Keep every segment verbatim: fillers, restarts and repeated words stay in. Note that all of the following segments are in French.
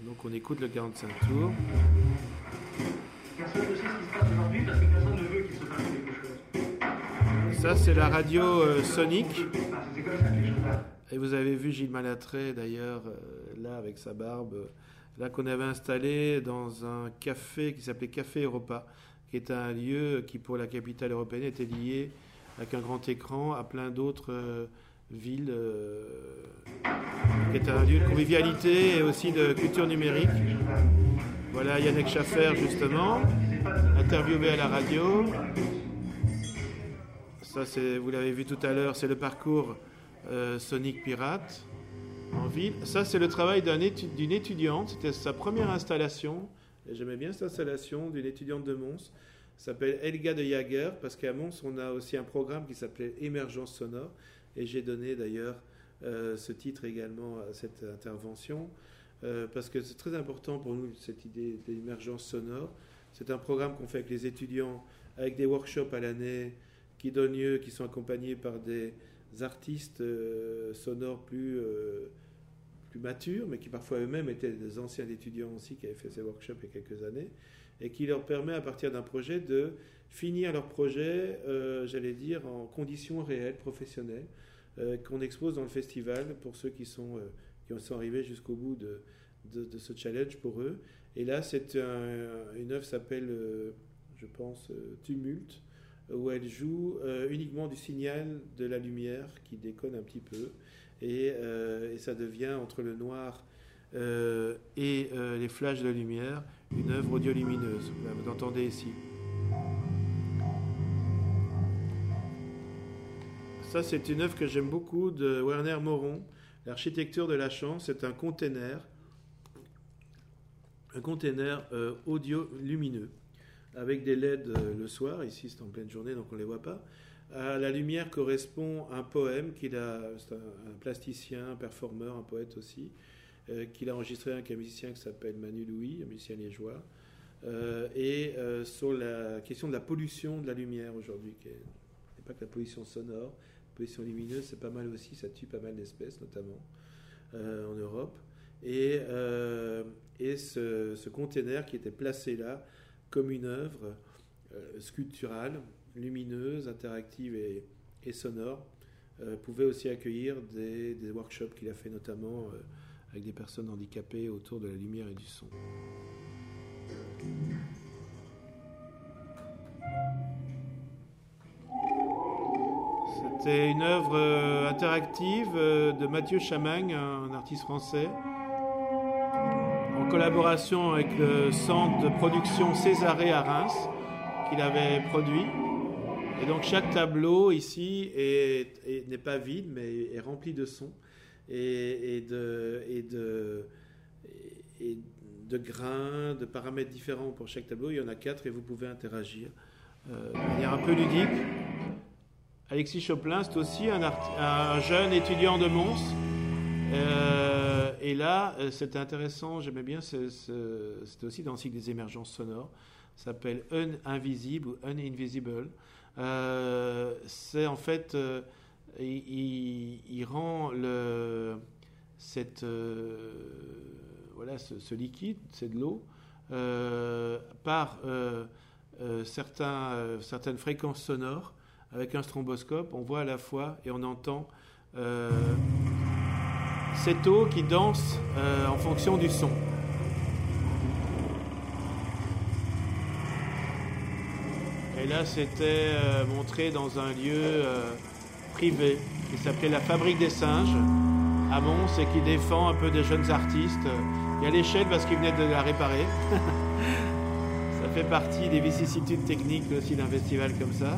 Donc on écoute le quarante-cinq tours. Personne ne sait ce qui se passe aujourd'hui parce que personne ne veut qu'il se passe quelque chose. Ça, c'est la radio euh, Sonic. C'est comme ça que les choses arrivent. Et vous avez vu Gilles Malatré, d'ailleurs, euh, là, avec sa barbe, euh, là qu'on avait installé dans un café qui s'appelait Café Europa, qui est un lieu qui, pour la capitale européenne, était lié avec un grand écran à plein d'autres euh, villes, euh, qui est un lieu de convivialité et aussi de culture numérique. Voilà Yannick Schaffer, justement, interviewé à la radio. Ça, c'est, vous l'avez vu tout à l'heure, c'est le parcours euh, Sonic Pirate en ville. Ça, c'est le travail d'un étu- d'une étudiante. C'était sa première installation. Et j'aimais bien cette installation d'une étudiante de Mons. Ça s'appelle Elga de Jager, parce qu'à Mons, on a aussi un programme qui s'appelait Émergence sonore. Et j'ai donné d'ailleurs euh, ce titre également à cette intervention, euh, parce que c'est très important pour nous, cette idée d'émergence sonore. C'est un programme qu'on fait avec les étudiants, avec des workshops à l'année, qui donnent lieu, qui sont accompagnés par des artistes euh, sonores plus, euh, plus matures, mais qui parfois eux-mêmes étaient des anciens étudiants aussi, qui avaient fait ces workshops il y a quelques années, et qui leur permet, à partir d'un projet, de finir leur projet, euh, j'allais dire, en conditions réelles, professionnelles, euh, qu'on expose dans le festival pour ceux qui sont, euh, qui sont arrivés jusqu'au bout de, de, de ce challenge pour eux. Et là, c'est un, une œuvre qui s'appelle, euh, je pense, euh, Tumulte, où elle joue euh, uniquement du signal de la lumière qui déconne un petit peu, et, euh, et ça devient, entre le noir euh, et euh, les flashs de lumière, une œuvre audiolumineuse. Là, vous entendez ici. Ça, c'est une œuvre que j'aime beaucoup de Werner Moron, L'architecture de la chance. C'est un container, un container euh, audio lumineux, avec des L E D euh, le soir. Ici, c'est en pleine journée, donc on ne les voit pas. À la lumière correspond un poème qu'il a, c'est un, un plasticien, un performeur, un poète aussi, euh, qu'il a enregistré avec un musicien qui s'appelle Manu Louis, un musicien liégeois, euh, et euh, sur la question de la pollution de la lumière aujourd'hui, qui n'est pas que la pollution sonore, la pollution lumineuse, c'est pas mal aussi, ça tue pas mal d'espèces, notamment euh, en Europe. Et, euh, et ce, ce container qui était placé là, comme une œuvre euh, sculpturale, lumineuse, interactive et, et sonore, euh, pouvait aussi accueillir des, des workshops qu'il a fait notamment euh, avec des personnes handicapées autour de la lumière et du son. C'était une œuvre euh, interactive euh, de Mathieu Chamagne, un, un artiste français, en collaboration avec le centre de production Césarée à Reims, qu'il avait produit. Et donc chaque tableau ici est, est, n'est pas vide, mais est rempli de sons et, et, de, et, de, et de grains, de paramètres différents pour chaque tableau. Il y en a quatre et vous pouvez interagir euh, de manière un peu ludique. Alexis Choplin, c'est aussi un, art, un jeune étudiant de Mons. Euh, et là, c'était intéressant, j'aimais bien, c'est, c'est, c'était aussi dans le cycle des émergences sonores. Ça s'appelle Un-Invisible ou Un-Invisible. Euh, c'est en fait, euh, il, il rend le, cette, euh, voilà, ce, ce liquide, c'est de l'eau, euh, par euh, euh, certains, euh, certaines fréquences sonores. Avec un stromboscope, on voit à la fois et on entend euh, cette eau qui danse euh, en fonction du son. Et là, c'était euh, montré dans un lieu euh, privé qui s'appelait la Fabrique des Singes à Mons et qui défend un peu des jeunes artistes. Il y a l'échelle parce qu'ils venaient de la réparer. Ça fait partie des vicissitudes techniques aussi d'un festival comme ça.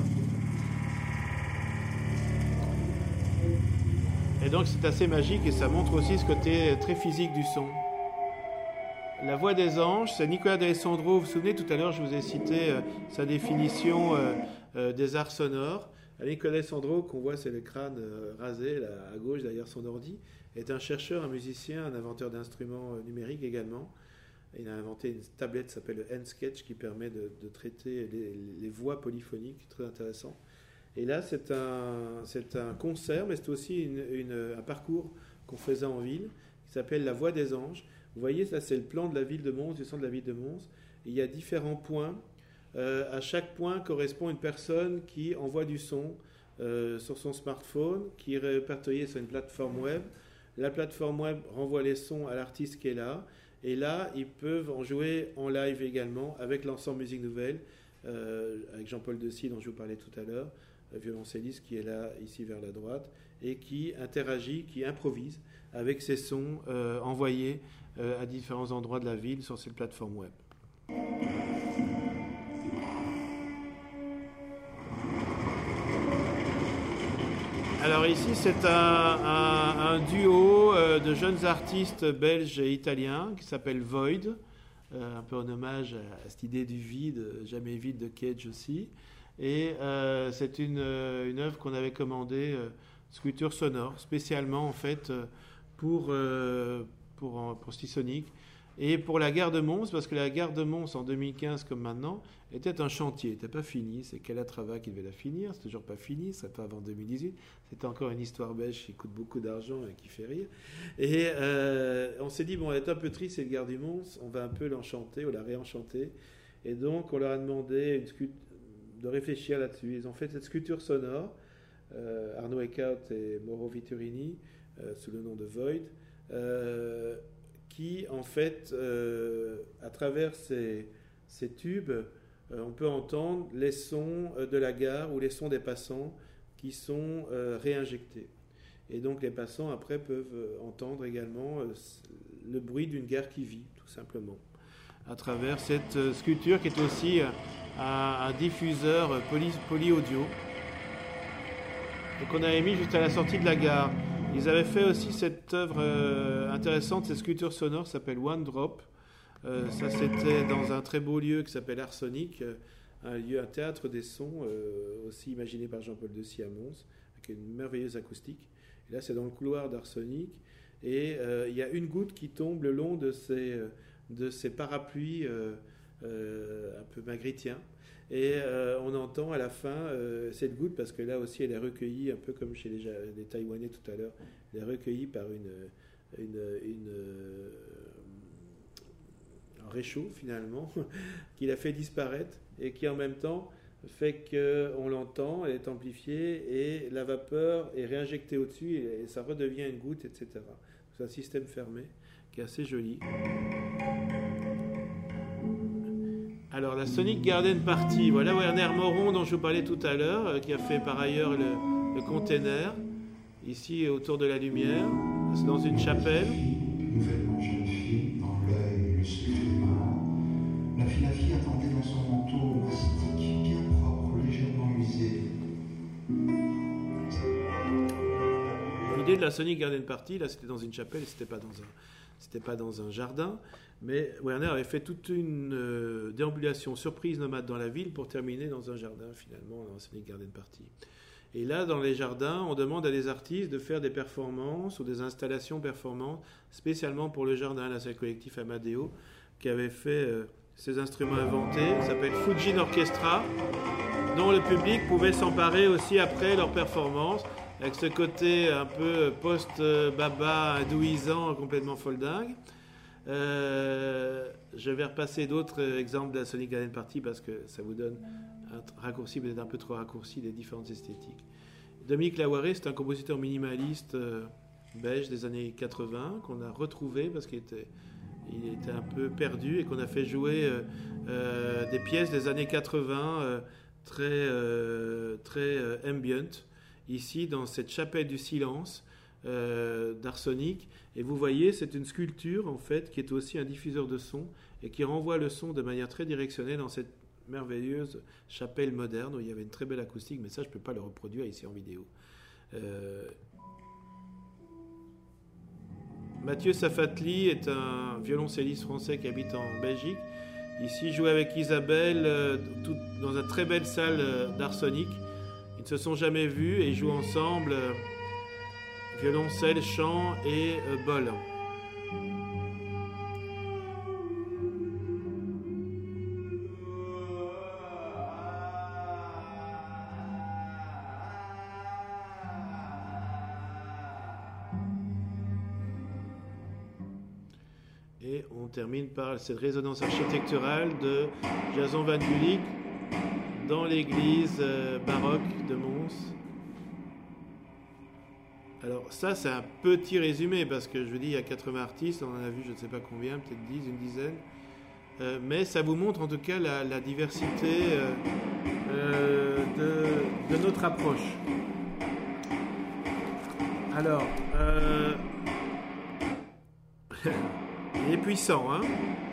Et donc c'est assez magique et ça montre aussi ce côté très physique du son. La voix des anges, c'est Nicolas d'Alessandro. Vous vous souvenez, tout à l'heure, je vous ai cité euh, sa définition euh, euh, des arts sonores. Nicolas d'Alessandro, qu'on voit, c'est le crâne euh, rasé, là, à gauche, derrière son ordi, est un chercheur, un musicien, un inventeur d'instruments euh, numériques également. Il a inventé une tablette qui s'appelle le N-Sketch qui permet de, de traiter les, les voix polyphoniques, très intéressant. Et là, c'est un, c'est un concert, mais c'est aussi une, une, un parcours qu'on faisait en ville, qui s'appelle la Voie des Anges. Vous voyez, ça c'est le plan de la ville de Mons, du centre de la ville de Mons. Il y a différents points. Euh, à chaque point correspond une personne qui envoie du son euh, sur son smartphone, qui est répertorié sur une plateforme web. La plateforme web renvoie les sons à l'artiste qui est là. Et là, ils peuvent en jouer en live également avec l'ensemble Musique Nouvelle, euh, avec Jean-Paul Dessy dont je vous parlais tout à l'heure, violoncelliste qui est là, ici vers la droite, et qui interagit, qui improvise avec ces sons euh, envoyés euh, à différents endroits de la ville sur cette plateforme web. Alors ici, c'est un, un, un duo euh, de jeunes artistes belges et italiens qui s'appelle Void, euh, un peu en hommage à, à cette idée du vide, jamais vide de Cage aussi. Et euh, c'est une, une œuvre qu'on avait commandée, euh, sculpture sonore, spécialement en fait pour, euh, pour, pour Stisonic. Et pour la gare de Mons, parce que la gare de Mons en deux mille quinze comme maintenant était un chantier, n'était pas fini. C'est Calatrava qui devait la finir, c'est toujours pas fini, ça pas avant deux mille dix-huit. C'était encore une histoire belge qui coûte beaucoup d'argent et qui fait rire. Et euh, on s'est dit, bon, elle est un peu triste cette gare du Mons, on va un peu l'enchanter, ou la réenchanter. Et donc on leur a demandé une sculpture, de réfléchir là-dessus. Ils ont fait cette sculpture sonore, euh, Arnaud Eckhout et Mauro Vitturini, euh, sous le nom de Void, euh, qui, en fait, euh, à travers ces, ces tubes, euh, on peut entendre les sons de la gare ou les sons des passants qui sont euh, réinjectés. Et donc, les passants, après, peuvent entendre également euh, le bruit d'une gare qui vit, tout simplement, à travers cette euh, sculpture qui est aussi euh, un, un diffuseur poly, poly-audio. Donc, on avait mis juste à la sortie de la gare. Ils avaient fait aussi cette œuvre euh, intéressante, cette sculpture sonore, s'appelle One Drop. Euh, ça, c'était dans un très beau lieu qui s'appelle Arsonic, euh, un lieu, un théâtre des sons, euh, aussi imaginé par Jean-Paul Dessy à Mons, avec une merveilleuse acoustique. Et là, c'est dans le couloir d'Arsonic. Et euh, il y a une goutte qui tombe le long de ces, de ces parapluies euh, euh, un peu magritiens. Et euh, on entend à la fin euh, cette goutte, parce que là aussi elle est recueillie, un peu comme chez les, les Taïwanais tout à l'heure, elle est recueillie par une, une, une, euh, un réchaud finalement, qui l'a fait disparaître et qui en même temps fait qu'on l'entend, elle est amplifiée et la vapeur est réinjectée au-dessus et, et ça redevient une goutte, et cetera. C'est un système fermé qui est assez joli. Alors, la Sonic Garden Party, voilà Werner Moron dont je vous parlais tout à l'heure, euh, qui a fait par ailleurs le, le container, ici autour de la lumière. C'est dans une chapelle. Nouvellement jeune fille, dans l'œil, le secret. La fille, la fille attendait dans son manteau mastic, bien propre, légèrement usé. L'idée de la Sonic Garden Party, là, c'était dans une chapelle, c'était pas dans un, c'était pas dans un jardin. Mais Werner avait fait toute une euh, déambulation surprise nomade dans la ville pour terminer dans un jardin, finalement, dans la Sonic Garden Party. Et là, dans les jardins, on demande à des artistes de faire des performances ou des installations performantes, spécialement pour le jardin. Là, c'est le collectif Amadeo qui avait fait euh, ces instruments inventés. Ça s'appelle Fujin Orchestra, dont le public pouvait s'emparer aussi après leur performance, avec ce côté un peu post-baba, hindouisant, complètement foldingue. Euh, je vais repasser d'autres exemples de la Sonic Garden Party parce que ça vous donne un raccourci, peut-être un peu trop raccourci, des différentes esthétiques. Dominique Lawaré, c'est un compositeur minimaliste euh, belge des années quatre-vingts qu'on a retrouvé parce qu'il était, il était un peu perdu et qu'on a fait jouer euh, euh, des pièces des années quatre-vingts euh, très, euh, très euh, ambient, ici dans cette chapelle du silence Euh, d'Arsonic, et vous voyez, c'est une sculpture en fait qui est aussi un diffuseur de son et qui renvoie le son de manière très directionnelle dans cette merveilleuse chapelle moderne où il y avait une très belle acoustique, mais ça je ne peux pas le reproduire ici en vidéo. Euh... Mathieu Safatli est un violoncelliste français qui habite en Belgique. Ici, joué avec Isabelle euh, tout, dans une très belle salle euh, d'Arsonic. Ils ne se sont jamais vus et ils jouent ensemble euh, violoncelle, chant et euh, bol. Et on termine par cette résonance architecturale de Jason Van Gulik dans l'église euh, baroque de Mons. Alors ça, c'est un petit résumé, parce que je vous dis, il y a quatre-vingts artistes, on en a vu je ne sais pas combien, peut-être dix, une dizaine. Euh, mais ça vous montre en tout cas la, la diversité euh, euh, de, de notre approche. Alors, euh, il est puissant, hein.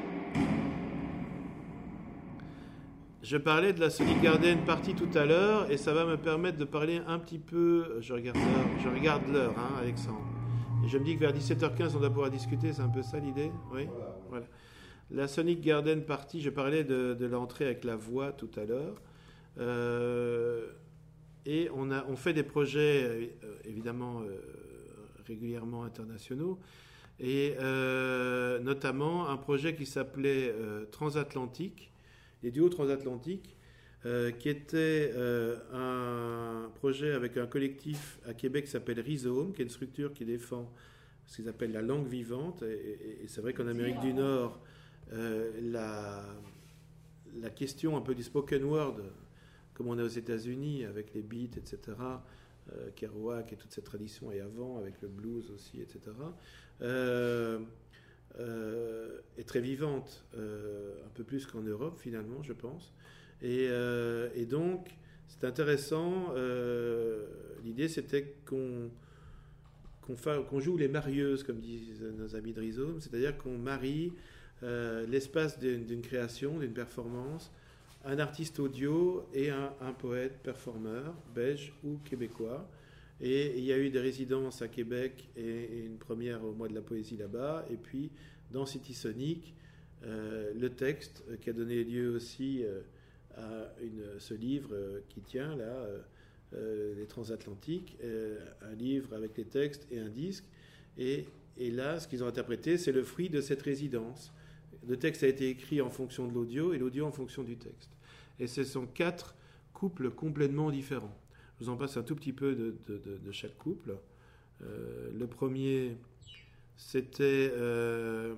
Je parlais de la Sonic Garden Party tout à l'heure, et ça va me permettre de parler un petit peu. Je regarde l'heure, je regarde l'heure, hein, Alexandre. Et je me dis que vers dix-sept heures quinze, on doit pouvoir discuter. C'est un peu ça l'idée, oui. Voilà. Voilà. La Sonic Garden Party, je parlais de, de l'entrée avec la voix tout à l'heure, euh, et on a, on fait des projets euh, évidemment euh, régulièrement internationaux, et euh, notamment un projet qui s'appelait euh, Transatlantique. Les duos transatlantiques, euh, qui était euh, un projet avec un collectif à Québec qui s'appelle Rhizome, qui est une structure qui défend ce qu'ils appellent la langue vivante. Et, et, et c'est vrai qu'en Amérique du Nord, euh, la, la question un peu du spoken word, comme on est aux États-Unis avec les beats, et cetera, euh, Kerouac et toute cette tradition, et avant avec le blues aussi, et cetera, euh, Euh, est très vivante, euh, un peu plus qu'en Europe finalement, je pense. Et, euh, et donc, c'est intéressant. Euh, l'idée, c'était qu'on qu'on, fa, qu'on joue les marieuses, comme disent nos amis de Rhizome, c'est-à-dire qu'on marie euh, l'espace d'une, d'une création, d'une performance, un artiste audio et un, un poète performeur, belge ou québécois. Et il y a eu des résidences à Québec et une première au mois de la poésie là-bas. Et puis, dans City Sonic, euh, le texte qui a donné lieu aussi euh, à une, ce livre euh, qui tient là, euh, euh, Les Transatlantiques, euh, un livre avec les textes et un disque. Et, et là, ce qu'ils ont interprété, c'est le fruit de cette résidence. Le texte a été écrit en fonction de l'audio et l'audio en fonction du texte. Et ce sont quatre couples complètement différents. Je vous en passe un tout petit peu de, de, de, de chaque couple. Euh, le premier, c'était euh,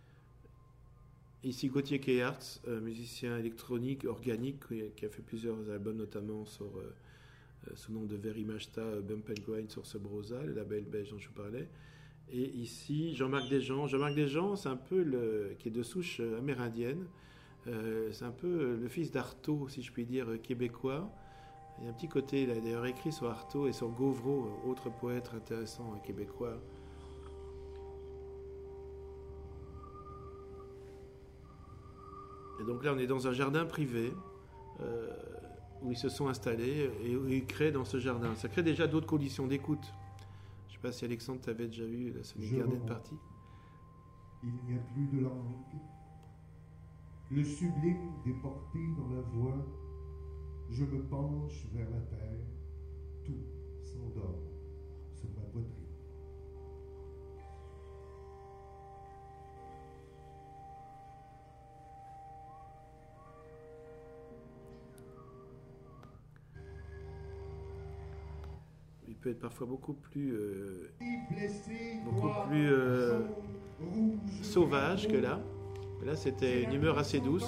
ici Gauthier Keyarts, euh, musicien électronique, organique, qui a fait plusieurs albums, notamment sur, euh, sous le nom de Very Mashta, euh, Bump and Grind sur Sobrosa, le label belge dont je vous parlais. Et ici, Jean-Marc Desjans. Jean-Marc Desjans, c'est un peu le, qui est de souche amérindienne. Euh, c'est un peu le fils d'Artaud, si je puis dire, québécois. Il y a un petit côté, il a d'ailleurs écrit sur Artaud et sur Gauvreau, autre poète intéressant québécois. Et donc là, on est dans un jardin privé euh, où ils se sont installés et où ils créent dans ce jardin. Ça crée déjà d'autres conditions d'écoute. Je ne sais pas si Alexandre, tu avais déjà vu la Sonic Garden Party. Il n'y a plus de langue. Le sublime déporté dans la voix. Je me penche vers la terre, tout s'endort sur ma poitrine. Il peut être parfois beaucoup plus, euh, beaucoup plus euh, sauvage que là. Là, c'était une humeur assez douce,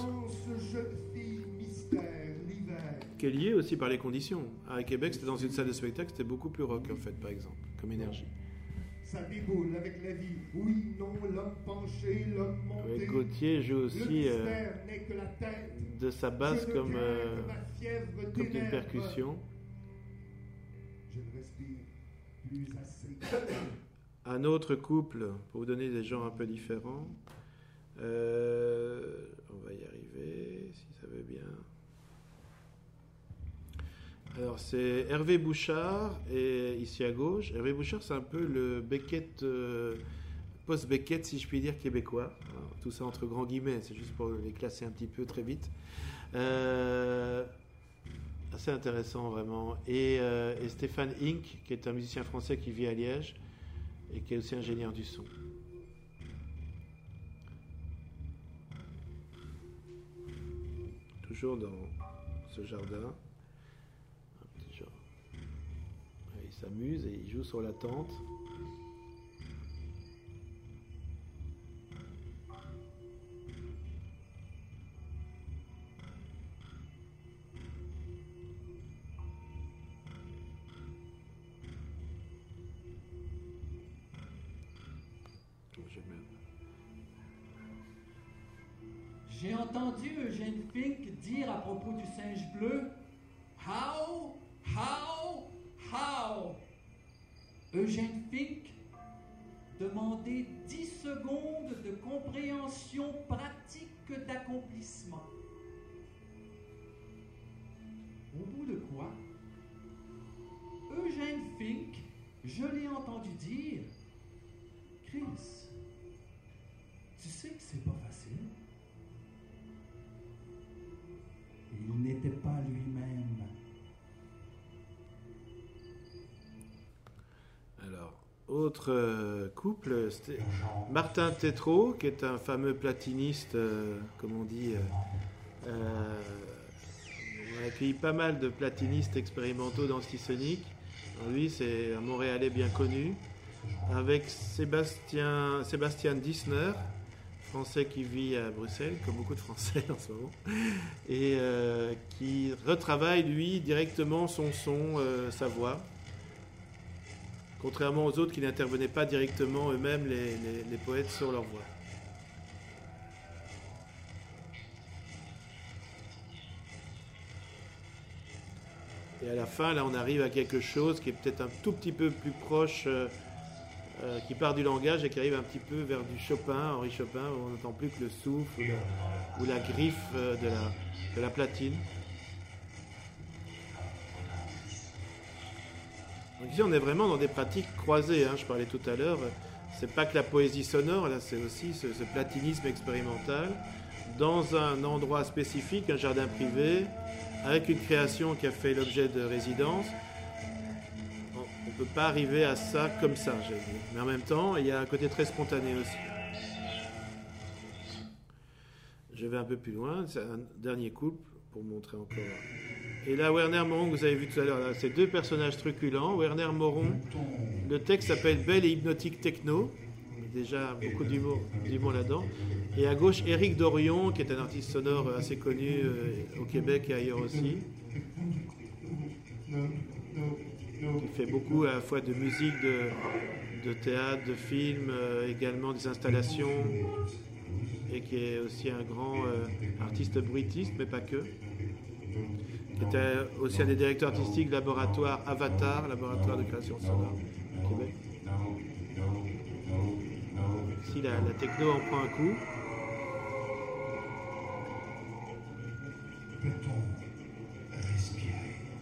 qui est liée aussi par les conditions. À Québec, c'était dans une salle de spectacle, c'était beaucoup plus rock, en fait, par exemple, comme énergie. Ça déboule avec la vie. Oui, non, l'homme penché, l'homme monté. Ouais, Gauthier joue aussi euh, de sa basse comme, euh, comme d'une percussion. Je ne respire plus assez. Un autre couple, pour vous donner des genres un peu différents. Euh, on va y arriver, si ça veut bien. Alors, c'est Hervé Bouchard, et ici à gauche. Hervé Bouchard, c'est un peu le Beckett, euh, post-Beckett, si je puis dire, québécois. Alors, tout ça entre grands guillemets, c'est juste pour les classer un petit peu très vite. Euh, assez intéressant, vraiment. Et, euh, et Stéphane Hink, qui est un musicien français qui vit à Liège, et qui est aussi ingénieur du son. Toujours dans ce jardin. Il s'amuse et il joue sur la tente. J'ai entendu Eugène Fink dire à propos du singe bleu « How, how, how ». Eugène Fink demandait dix secondes de compréhension pratique d'accomplissement. Au bout de quoi, Eugène Fink, je l'ai entendu dire « Chris, tu sais que c'est pas facile. » Il n'était pas lui-même. Alors, autre euh, couple, c'était Martin Tétrault, qui est un fameux platiniste, euh, comme on dit. Euh, euh, on a accueilli pas mal de platinistes expérimentaux dans Stisonic. Lui, c'est un Montréalais bien connu, avec Sébastien, Sébastien Dissner, Français qui vit à Bruxelles, comme beaucoup de Français en ce moment, et euh, qui retravaille, lui, directement son son, euh, sa voix. Contrairement aux autres qui n'intervenaient pas directement eux-mêmes, les, les, les poètes, sur leur voix. Et à la fin, là, on arrive à quelque chose qui est peut-être un tout petit peu plus proche, euh, euh, qui part du langage et qui arrive un petit peu vers du Chopin, Henri Chopin, où on n'entend plus que le souffle ou la, ou la griffe euh, de, la, de la platine. Donc ici, on est vraiment dans des pratiques croisées. Hein. Je parlais tout à l'heure, c'est pas que la poésie sonore, là, c'est aussi ce, ce platinisme expérimental dans un endroit spécifique, un jardin privé, avec une création qui a fait l'objet de résidence. On ne peut pas arriver à ça comme ça, j'ai dit. Mais en même temps, il y a un côté très spontané aussi. Je vais un peu plus loin, c'est un dernier couple pour montrer encore. Et là, Werner Moron, que vous avez vu tout à l'heure, là, c'est deux personnages truculents. Werner Moron, le texte s'appelle Belle et hypnotique techno. Déjà beaucoup d'humour, d'humour là-dedans. Et à gauche, Éric Dorion, qui est un artiste sonore assez connu euh, au Québec et ailleurs aussi. Il fait beaucoup à la fois de musique, de, de théâtre, de film, euh, également des installations. Et qui est aussi un grand euh, artiste bruitiste, mais pas que. Qui était aussi un des directeurs artistiques du laboratoire Avatar, laboratoire de création sonore au Québec. Ici, la, la techno en prend un coup. Peut-on respirer?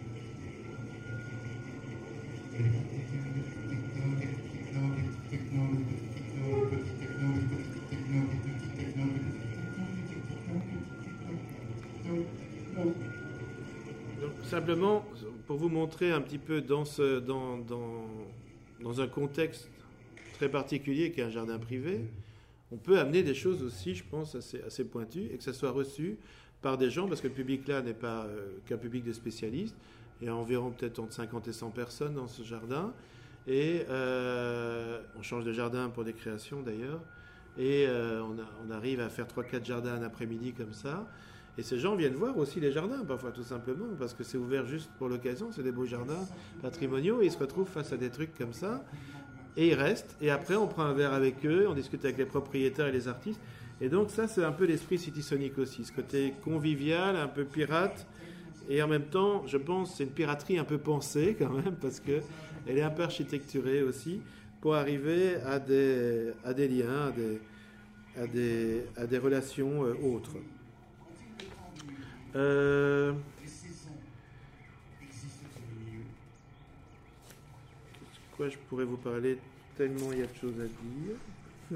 Donc, simplement, pour vous montrer un petit peu dans, ce, dans, dans, dans un contexte très particulier qui est un jardin privé, on peut amener des choses aussi, je pense, assez, assez pointues et que ça soit reçu par des gens, parce que le public là n'est pas euh, qu'un public de spécialistes. Il y a environ peut-être entre cinquante et cent personnes dans ce jardin. Et euh, on change de jardin pour des créations d'ailleurs. Et euh, on, a, on arrive à faire trois quatre jardins un après-midi comme ça. Et ces gens viennent voir aussi les jardins, parfois tout simplement, parce que c'est ouvert juste pour l'occasion, c'est des beaux jardins patrimoniaux, et ils se retrouvent face à des trucs comme ça. Et ils restent, et après on prend un verre avec eux, on discute avec les propriétaires et les artistes. Et donc ça, c'est un peu l'esprit Citysonic aussi, ce côté convivial, un peu pirate, et en même temps, je pense, c'est une piraterie un peu pensée quand même, parce qu'elle est un peu architecturée aussi, pour arriver à des, à des liens, à des, à des, à des relations euh, autres. Euh... Quoi je pourrais vous parler, tellement il y a de choses à dire.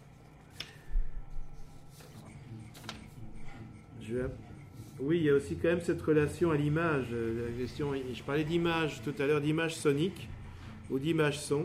je vais... Oui, il y a aussi quand même cette relation à l'image. La question, je parlais d'image tout à l'heure, d'image sonique ou d'image son.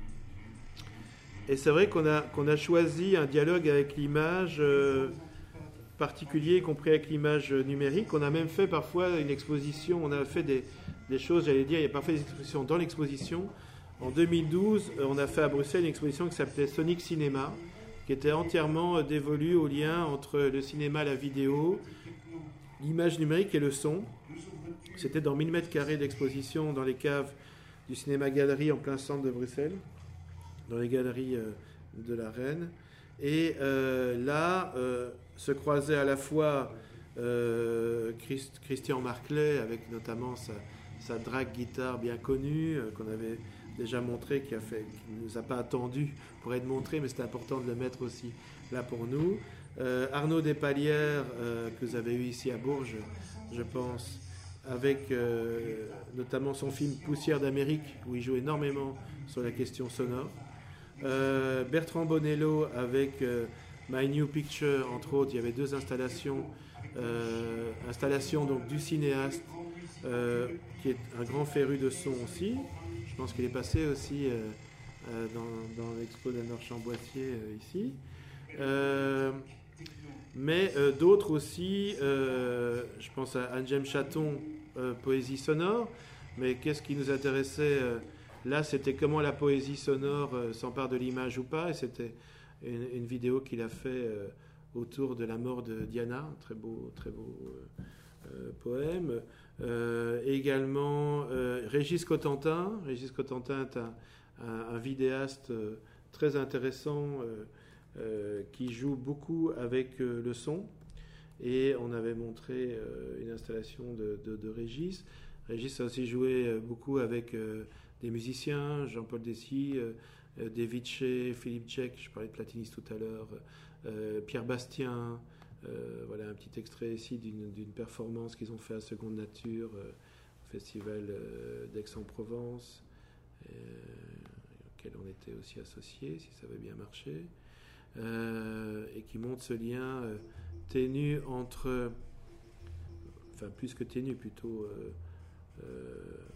Et c'est vrai qu'on a, qu'on a choisi un dialogue avec l'image euh, particulier, y compris avec l'image numérique. On a même fait parfois une exposition, on a fait des, des choses, j'allais dire, il y a parfois des expositions dans l'exposition. En deux mille douze, on a fait à Bruxelles une exposition qui s'appelait Sonic Cinéma, qui était entièrement dévolue au lien entre le cinéma, la vidéo, l'image numérique et le son. C'était dans mille mètres carrés d'exposition dans les caves du cinéma-galerie en plein centre de Bruxelles, dans les galeries de la Reine. Et euh, là, euh, se croisait à la fois euh, Christ, Christian Marclay, avec notamment sa, sa drag guitare bien connue, euh, qu'on avait déjà montré, qui a fait, qui ne nous a pas attendu pour être montré, mais c'était important de le mettre aussi là pour nous. Euh, Arnaud Despalières, euh, que vous avez eu ici à Bourges, je pense, avec euh, notamment son film Poussière d'Amérique, où il joue énormément sur la question sonore. Euh, Bertrand Bonello avec euh, My New Picture, entre autres, il y avait deux installations, euh, installation donc du cinéaste, euh, qui est un grand féru de son aussi. Je pense qu'il est passé aussi euh, euh, dans, dans l'expo d'Anne Chamboissier euh, ici. Euh, mais euh, d'autres aussi, euh, je pense à Anne-Jem Chaton, euh, poésie sonore, mais qu'est-ce qui nous intéressait euh, là, c'était comment la poésie sonore euh, s'empare de l'image ou pas, et c'était une, une vidéo qu'il a fait euh, autour de la mort de Diana, un très beau, très beau euh, euh, poème. Euh, également euh, Régis Cotentin. Régis Cotentin est un, un, un vidéaste euh, très intéressant euh, euh, qui joue beaucoup avec euh, le son, et on avait montré euh, une installation de, de, de Régis. Régis a aussi joué euh, beaucoup avec euh, des musiciens, Jean-Paul Dessy, euh, euh, David Shea, Philippe Tchek, je parlais de Platinis tout à l'heure, euh, Pierre Bastien. Euh, voilà un petit extrait ici d'une, d'une performance qu'ils ont fait à Seconde Nature, euh, au Festival euh, d'Aix-en-Provence, euh, auquel on était aussi associés, si ça avait bien marché, euh, et qui montre ce lien euh, ténu entre, enfin plus que ténu, plutôt euh, euh,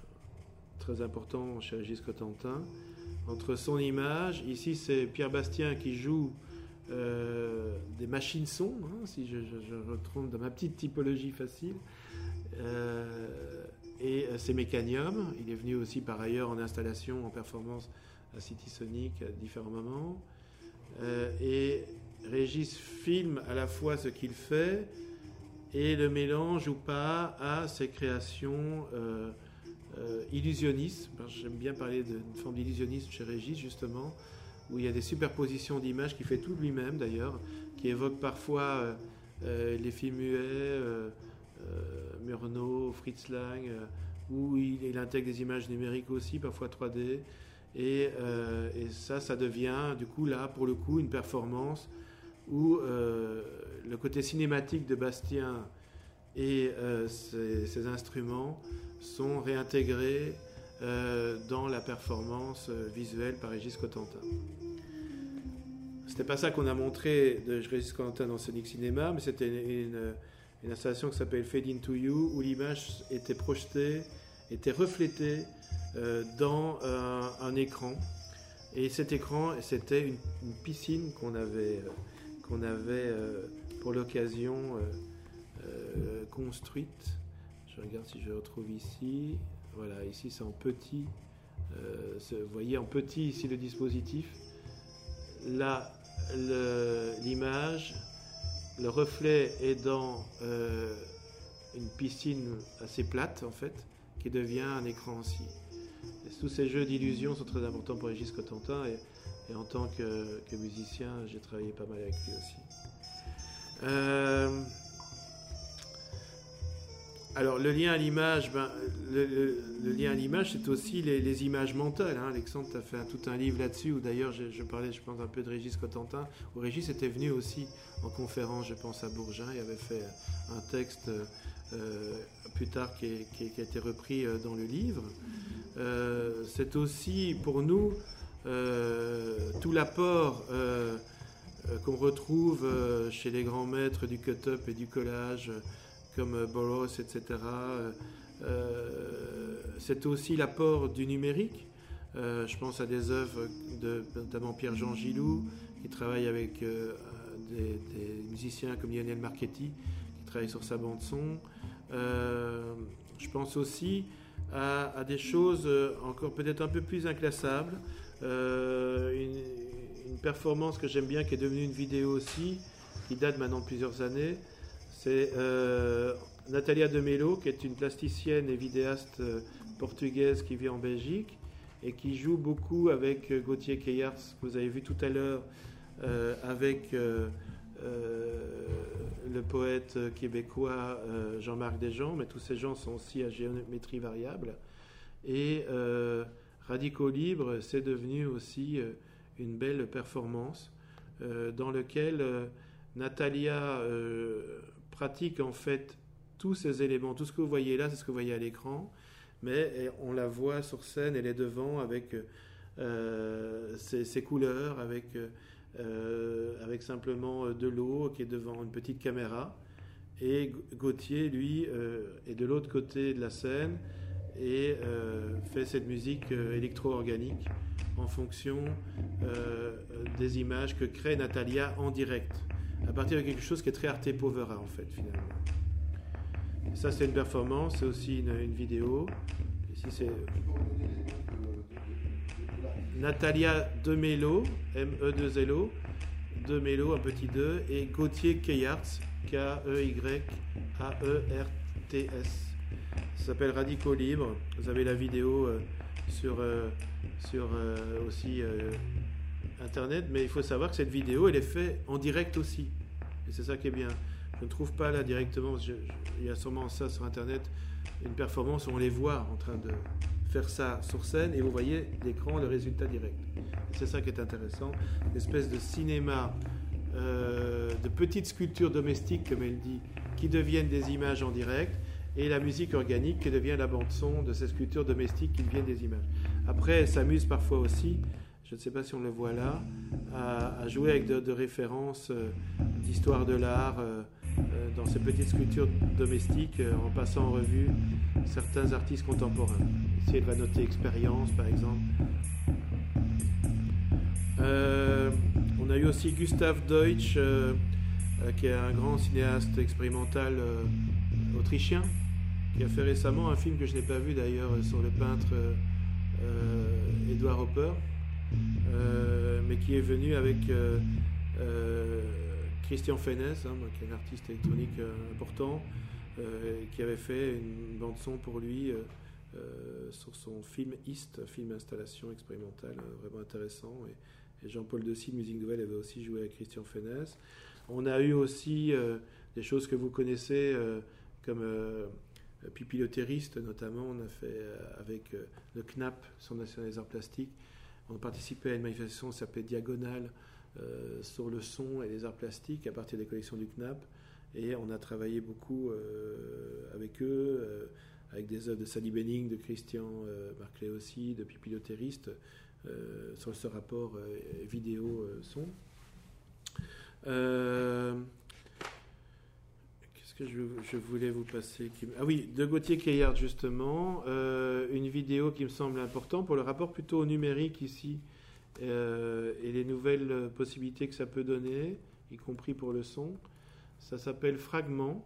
très important chez Régis Cotentin, entre son image. Ici c'est Pierre Bastien qui joue Euh, des machines son, hein, si je, je, je retrouve dans ma petite typologie facile, euh, et euh, c'est Mécanium. Il est venu aussi par ailleurs en installation, en performance à City Sonic à différents moments, euh, et Régis filme à la fois ce qu'il fait et le mélange ou pas à ses créations euh, euh, illusionnistes. J'aime bien parler d'une forme d'illusionnisme chez Régis, justement, où il y a des superpositions d'images qu'il fait tout lui-même d'ailleurs, qui évoquent parfois euh, euh, les films muets, euh, euh, Murnau, Fritz Lang, euh, où il, il intègre des images numériques aussi, parfois trois D, et, euh, et ça, ça devient du coup là, pour le coup, une performance où euh, le côté cinématique de Bastien et euh, ses, ses instruments sont réintégrés Euh, dans la performance euh, visuelle par Régis Cotentin. C'était pas ça qu'on a montré de Régis Cotentin dans Sonic Cinéma, mais c'était une, une, une installation qui s'appelle Fade Into You, où l'image était projetée, était reflétée euh, dans un, un écran. Et cet écran, c'était une, une piscine qu'on avait, euh, qu'on avait euh, pour l'occasion euh, euh, construite. Je regarde si je le retrouve ici. Voilà, ici c'est en petit. Euh, vous voyez en petit ici le dispositif. Là, le, l'image, le reflet est dans euh, une piscine assez plate en fait, qui devient un écran aussi. Et tous ces jeux d'illusions sont très importants pour Régis Cotentin, et, et en tant que, que musicien, j'ai travaillé pas mal avec lui aussi. Euh, Alors, le lien à l'image, ben, le, le, le lien à l'image, c'est aussi les, les images mentales. Hein. Alexandre, tu as fait un, tout un livre là-dessus, où d'ailleurs, je, je parlais, je pense, un peu de Régis Cotentin, où Régis était venu aussi en conférence, je pense, à Bourges. Il avait fait un texte euh, plus tard qui, est, qui, est, qui a été repris dans le livre. Euh, c'est aussi, pour nous, euh, tout l'apport euh, qu'on retrouve chez les grands maîtres du cut-up et du collage, comme Burroughs, et cetera. Euh, c'est aussi l'apport du numérique. Euh, je pense à des œuvres de notamment Pierre-Jean Gilou, qui travaille avec euh, des, des musiciens comme Lionel Marchetti, qui travaille sur sa bande-son. Euh, je pense aussi à, à des choses encore peut-être un peu plus inclassables. Euh, une, une performance que j'aime bien, qui est devenue une vidéo aussi, qui date maintenant de plusieurs années. C'est euh, Natalia de Mello, qui est une plasticienne et vidéaste euh, portugaise qui vit en Belgique et qui joue beaucoup avec euh, Gauthier Keyarts, que vous avez vu tout à l'heure euh, avec euh, euh, le poète québécois euh, Jean-Marc Desjans, mais tous ces gens sont aussi à géométrie variable. Et euh, Radicaux Libres, c'est devenu aussi euh, une belle performance euh, dans laquelle euh, Natalia euh, pratique en fait tous ces éléments. Tout ce que vous voyez là, c'est ce que vous voyez à l'écran, mais on la voit sur scène, elle est devant avec euh, ses, ses couleurs, avec, euh, avec simplement de l'eau qui est devant une petite caméra. Et Gauthier, lui, euh, est de l'autre côté de la scène et euh, fait cette musique euh, électro-organique en fonction euh, des images que crée Natalia en direct, à partir de quelque chose qui est très Arte Povera en fait finalement. Et ça c'est une performance, c'est aussi une, une vidéo. Ici c'est Natalia Demelo, M E deux L O, Demelo un petit deux, et Gauthier Keyarts, K E Y A E R T S. Ça s'appelle Radicaux Libres. Vous avez la vidéo euh, sur, euh, sur euh, aussi euh, Internet, mais il faut savoir que cette vidéo, elle est faite en direct aussi. Et c'est ça qui est bien. Je ne trouve pas là directement, je, je, il y a sûrement ça sur Internet, une performance où on les voit en train de faire ça sur scène et vous voyez l'écran, le résultat direct. Et c'est ça qui est intéressant. Une espèce de cinéma, euh, de petites sculptures domestiques, comme elle dit, qui deviennent des images en direct, et la musique organique qui devient la bande-son de ces sculptures domestiques qui deviennent des images. Après, elle s'amuse parfois aussi, je ne sais pas si on le voit là, à, à jouer avec de, de références euh, d'histoire de l'art euh, euh, dans ces petites sculptures domestiques, euh, en passant en revue certains artistes contemporains. Ici, elle va noter expérience, par exemple. Euh, on a eu aussi Gustav Deutsch, euh, euh, qui est un grand cinéaste expérimental euh, autrichien, qui a fait récemment un film que je n'ai pas vu d'ailleurs sur le peintre euh, Edward Hopper, euh, mais qui est venu avec euh, euh, Christian Fennes, hein, qui est un artiste électronique euh, important, euh, qui avait fait une bande son pour lui euh, euh, sur son film East, film installation expérimentale euh, vraiment intéressant. Et, et Jean-Paul Dessy de Musique Nouvelle avait aussi joué avec Christian Fennes. On a eu aussi euh, des choses que vous connaissez euh, comme euh, Pipi le Terriste, notamment. On a fait euh, avec euh, le C N A P, Centre national des arts plastiques. On a participé à une manifestation qui s'appelait Diagonale euh, sur le son et les arts plastiques à partir des collections du C N A P. Et on a travaillé beaucoup euh, avec eux, euh, avec des œuvres de Sally Benning, de Christian euh, Marclay aussi, de Pipi le Terriste, euh, sur ce rapport euh, vidéo-son. Euh, Qu'est-ce que je, je voulais vous passer qui... Ah oui, de Gauthier Keyart, justement, euh, une vidéo qui me semble importante pour le rapport plutôt au numérique ici, euh, et les nouvelles possibilités que ça peut donner, y compris pour le son. Ça s'appelle Fragment.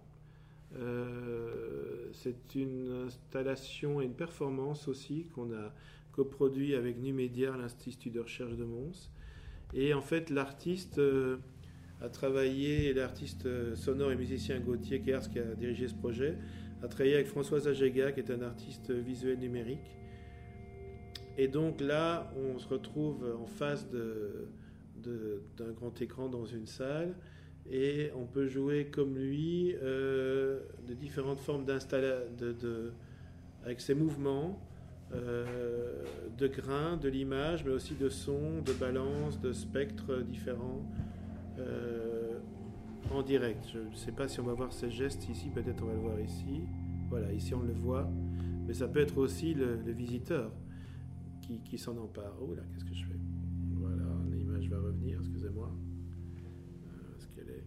Euh, c'est une installation et une performance aussi qu'on a coproduit avec Numédia, l'Institut de recherche de Mons. Et en fait, l'artiste... Euh, a travaillé, l'artiste sonore et musicien Gauthier Keyart, qui a dirigé ce projet, a travaillé avec Françoise Agéga, qui est un artiste visuel numérique. Et donc là, on se retrouve en face de, de, d'un grand écran dans une salle, et on peut jouer comme lui euh, de différentes formes d'installation, de, de, avec ses mouvements, euh, de grains, de l'image, mais aussi de sons, de balances, de spectres différents. Euh, en direct. Je ne sais pas si on va voir ces gestes ici, peut-être on va le voir ici. Voilà, ici on le voit. Mais ça peut être aussi le, le visiteur qui, qui s'en empare. Oh là, qu'est-ce que je fais? Voilà, l'image va revenir, excusez-moi. Euh, est-ce qu'elle est...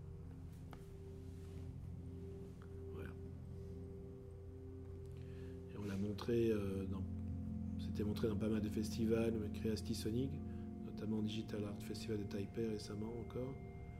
Voilà. Et on l'a montré, euh, dans... c'était montré dans pas mal de festivals, Creasti Sonic, notamment Digital Art Festival de Taipei récemment encore.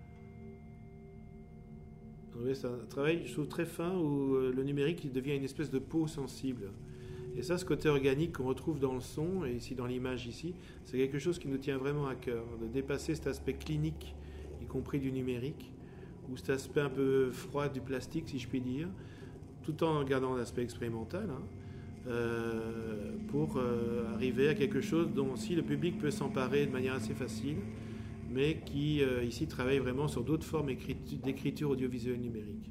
Oui, c'est un travail, je trouve, très fin où le numérique il devient une espèce de peau sensible. Et ça, ce côté organique qu'on retrouve dans le son, et ici dans l'image ici, c'est quelque chose qui nous tient vraiment à cœur, de dépasser cet aspect clinique, y compris du numérique, ou cet aspect un peu froid du plastique, si je puis dire, tout en gardant l'aspect expérimental, hein. Euh, pour euh, arriver à quelque chose dont aussi le public peut s'emparer de manière assez facile, mais qui euh, ici travaille vraiment sur d'autres formes d'écriture audiovisuelle numérique.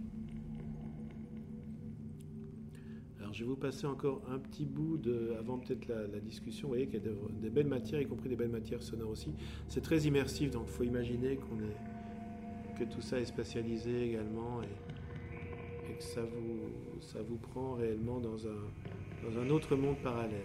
Alors je vais vous passer encore un petit bout de, avant peut-être la, la discussion. Vous voyez qu'il y a de, des belles matières, y compris des belles matières sonores aussi. C'est très immersif, donc il faut imaginer qu'on est, que tout ça est spatialisé également et, et que ça vous, ça vous prend réellement dans un, dans un autre monde parallèle.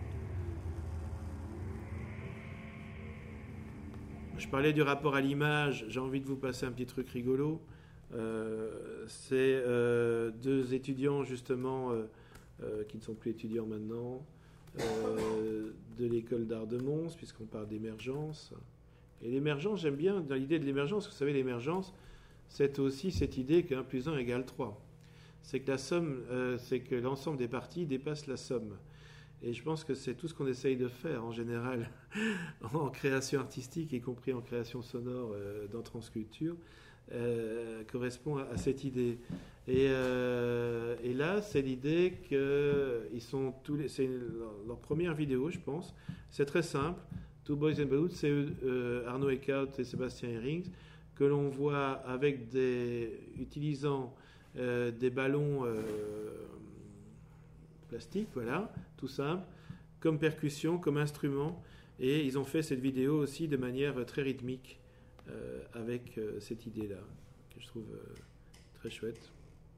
Je parlais du rapport à l'image, j'ai envie de vous passer un petit truc rigolo. Euh, c'est euh, deux étudiants justement euh, euh, qui ne sont plus étudiants maintenant euh, de l'école d'art de Mons, puisqu'on parle d'émergence. Et l'émergence, j'aime bien dans l'idée de l'émergence, vous savez, l'émergence, c'est aussi cette idée qu'un plus un égale trois. C'est que la somme, euh, c'est que l'ensemble des parties dépasse la somme. Et je pense que c'est tout ce qu'on essaye de faire en général en création artistique, y compris en création sonore euh, dans Transculture, euh, correspond à, à cette idée. Et, euh, et là, c'est l'idée que ils sont tous les, c'est leur, leur première vidéo, je pense. C'est très simple. Two Boys in Boots, c'est euh, Arnaud Eckhout et Sébastien Herrings, que l'on voit avec des, utilisant euh, des ballons euh, plastiques, voilà, tout simple, comme percussion, comme instrument. Et ils ont fait cette vidéo aussi de manière très rythmique, euh, avec euh, cette idée-là, que je trouve euh, très chouette.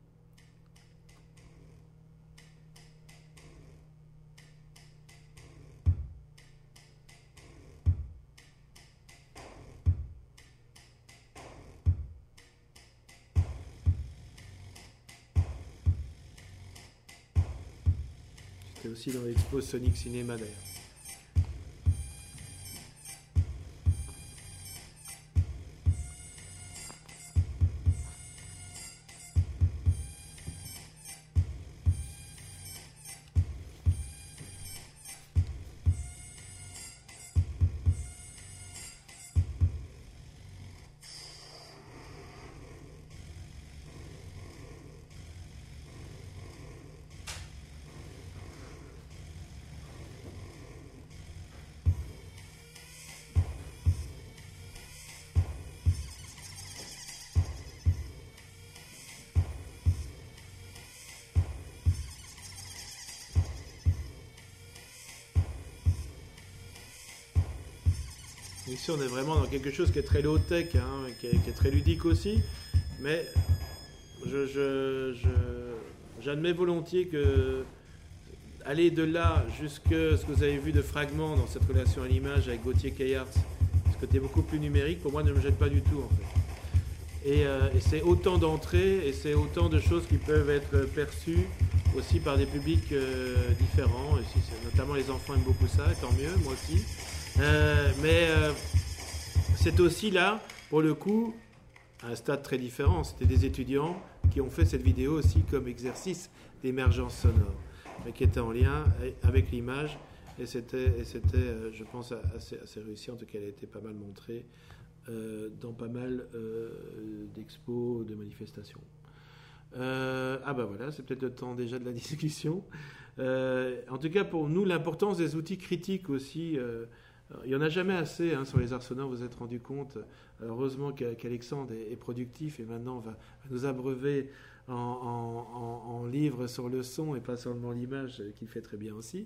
C'était aussi dans l'expo Sonic Cinéma d'ailleurs. Ici, on est vraiment dans quelque chose qui est très low-tech, hein, qui, est, qui est très ludique aussi, mais je, je, je, j'admets volontiers que aller de là jusqu'à ce que vous avez vu de fragments dans cette relation à l'image avec Gauthier Caillards, ce côté beaucoup plus numérique, pour moi, ne me jette pas du tout, en fait. Et, euh, et c'est autant d'entrées, et c'est autant de choses qui peuvent être perçues aussi par des publics euh, différents. Et si c'est, notamment les enfants aiment beaucoup ça, tant mieux, moi aussi. Euh, mais euh, c'est aussi là, pour le coup, un stade très différent. C'était des étudiants qui ont fait cette vidéo aussi comme exercice d'émergence sonore, mais qui était en lien avec l'image. Et c'était, et c'était euh, je pense, assez, assez réussi. En tout cas, elle a été pas mal montrée euh, dans pas mal euh, d'expos, de manifestations. Euh, ah ben voilà, c'est peut-être le temps déjà de la discussion. Euh, en tout cas, pour nous, l'importance des outils critiques aussi... Euh, il n'y en a jamais assez hein, sur les arts sonores, vous vous êtes rendu compte. Alors, heureusement qu'Alexandre est, est productif et maintenant va, va nous abreuver en, en, en, en livres sur le son et pas seulement l'image, qu'il fait très bien aussi.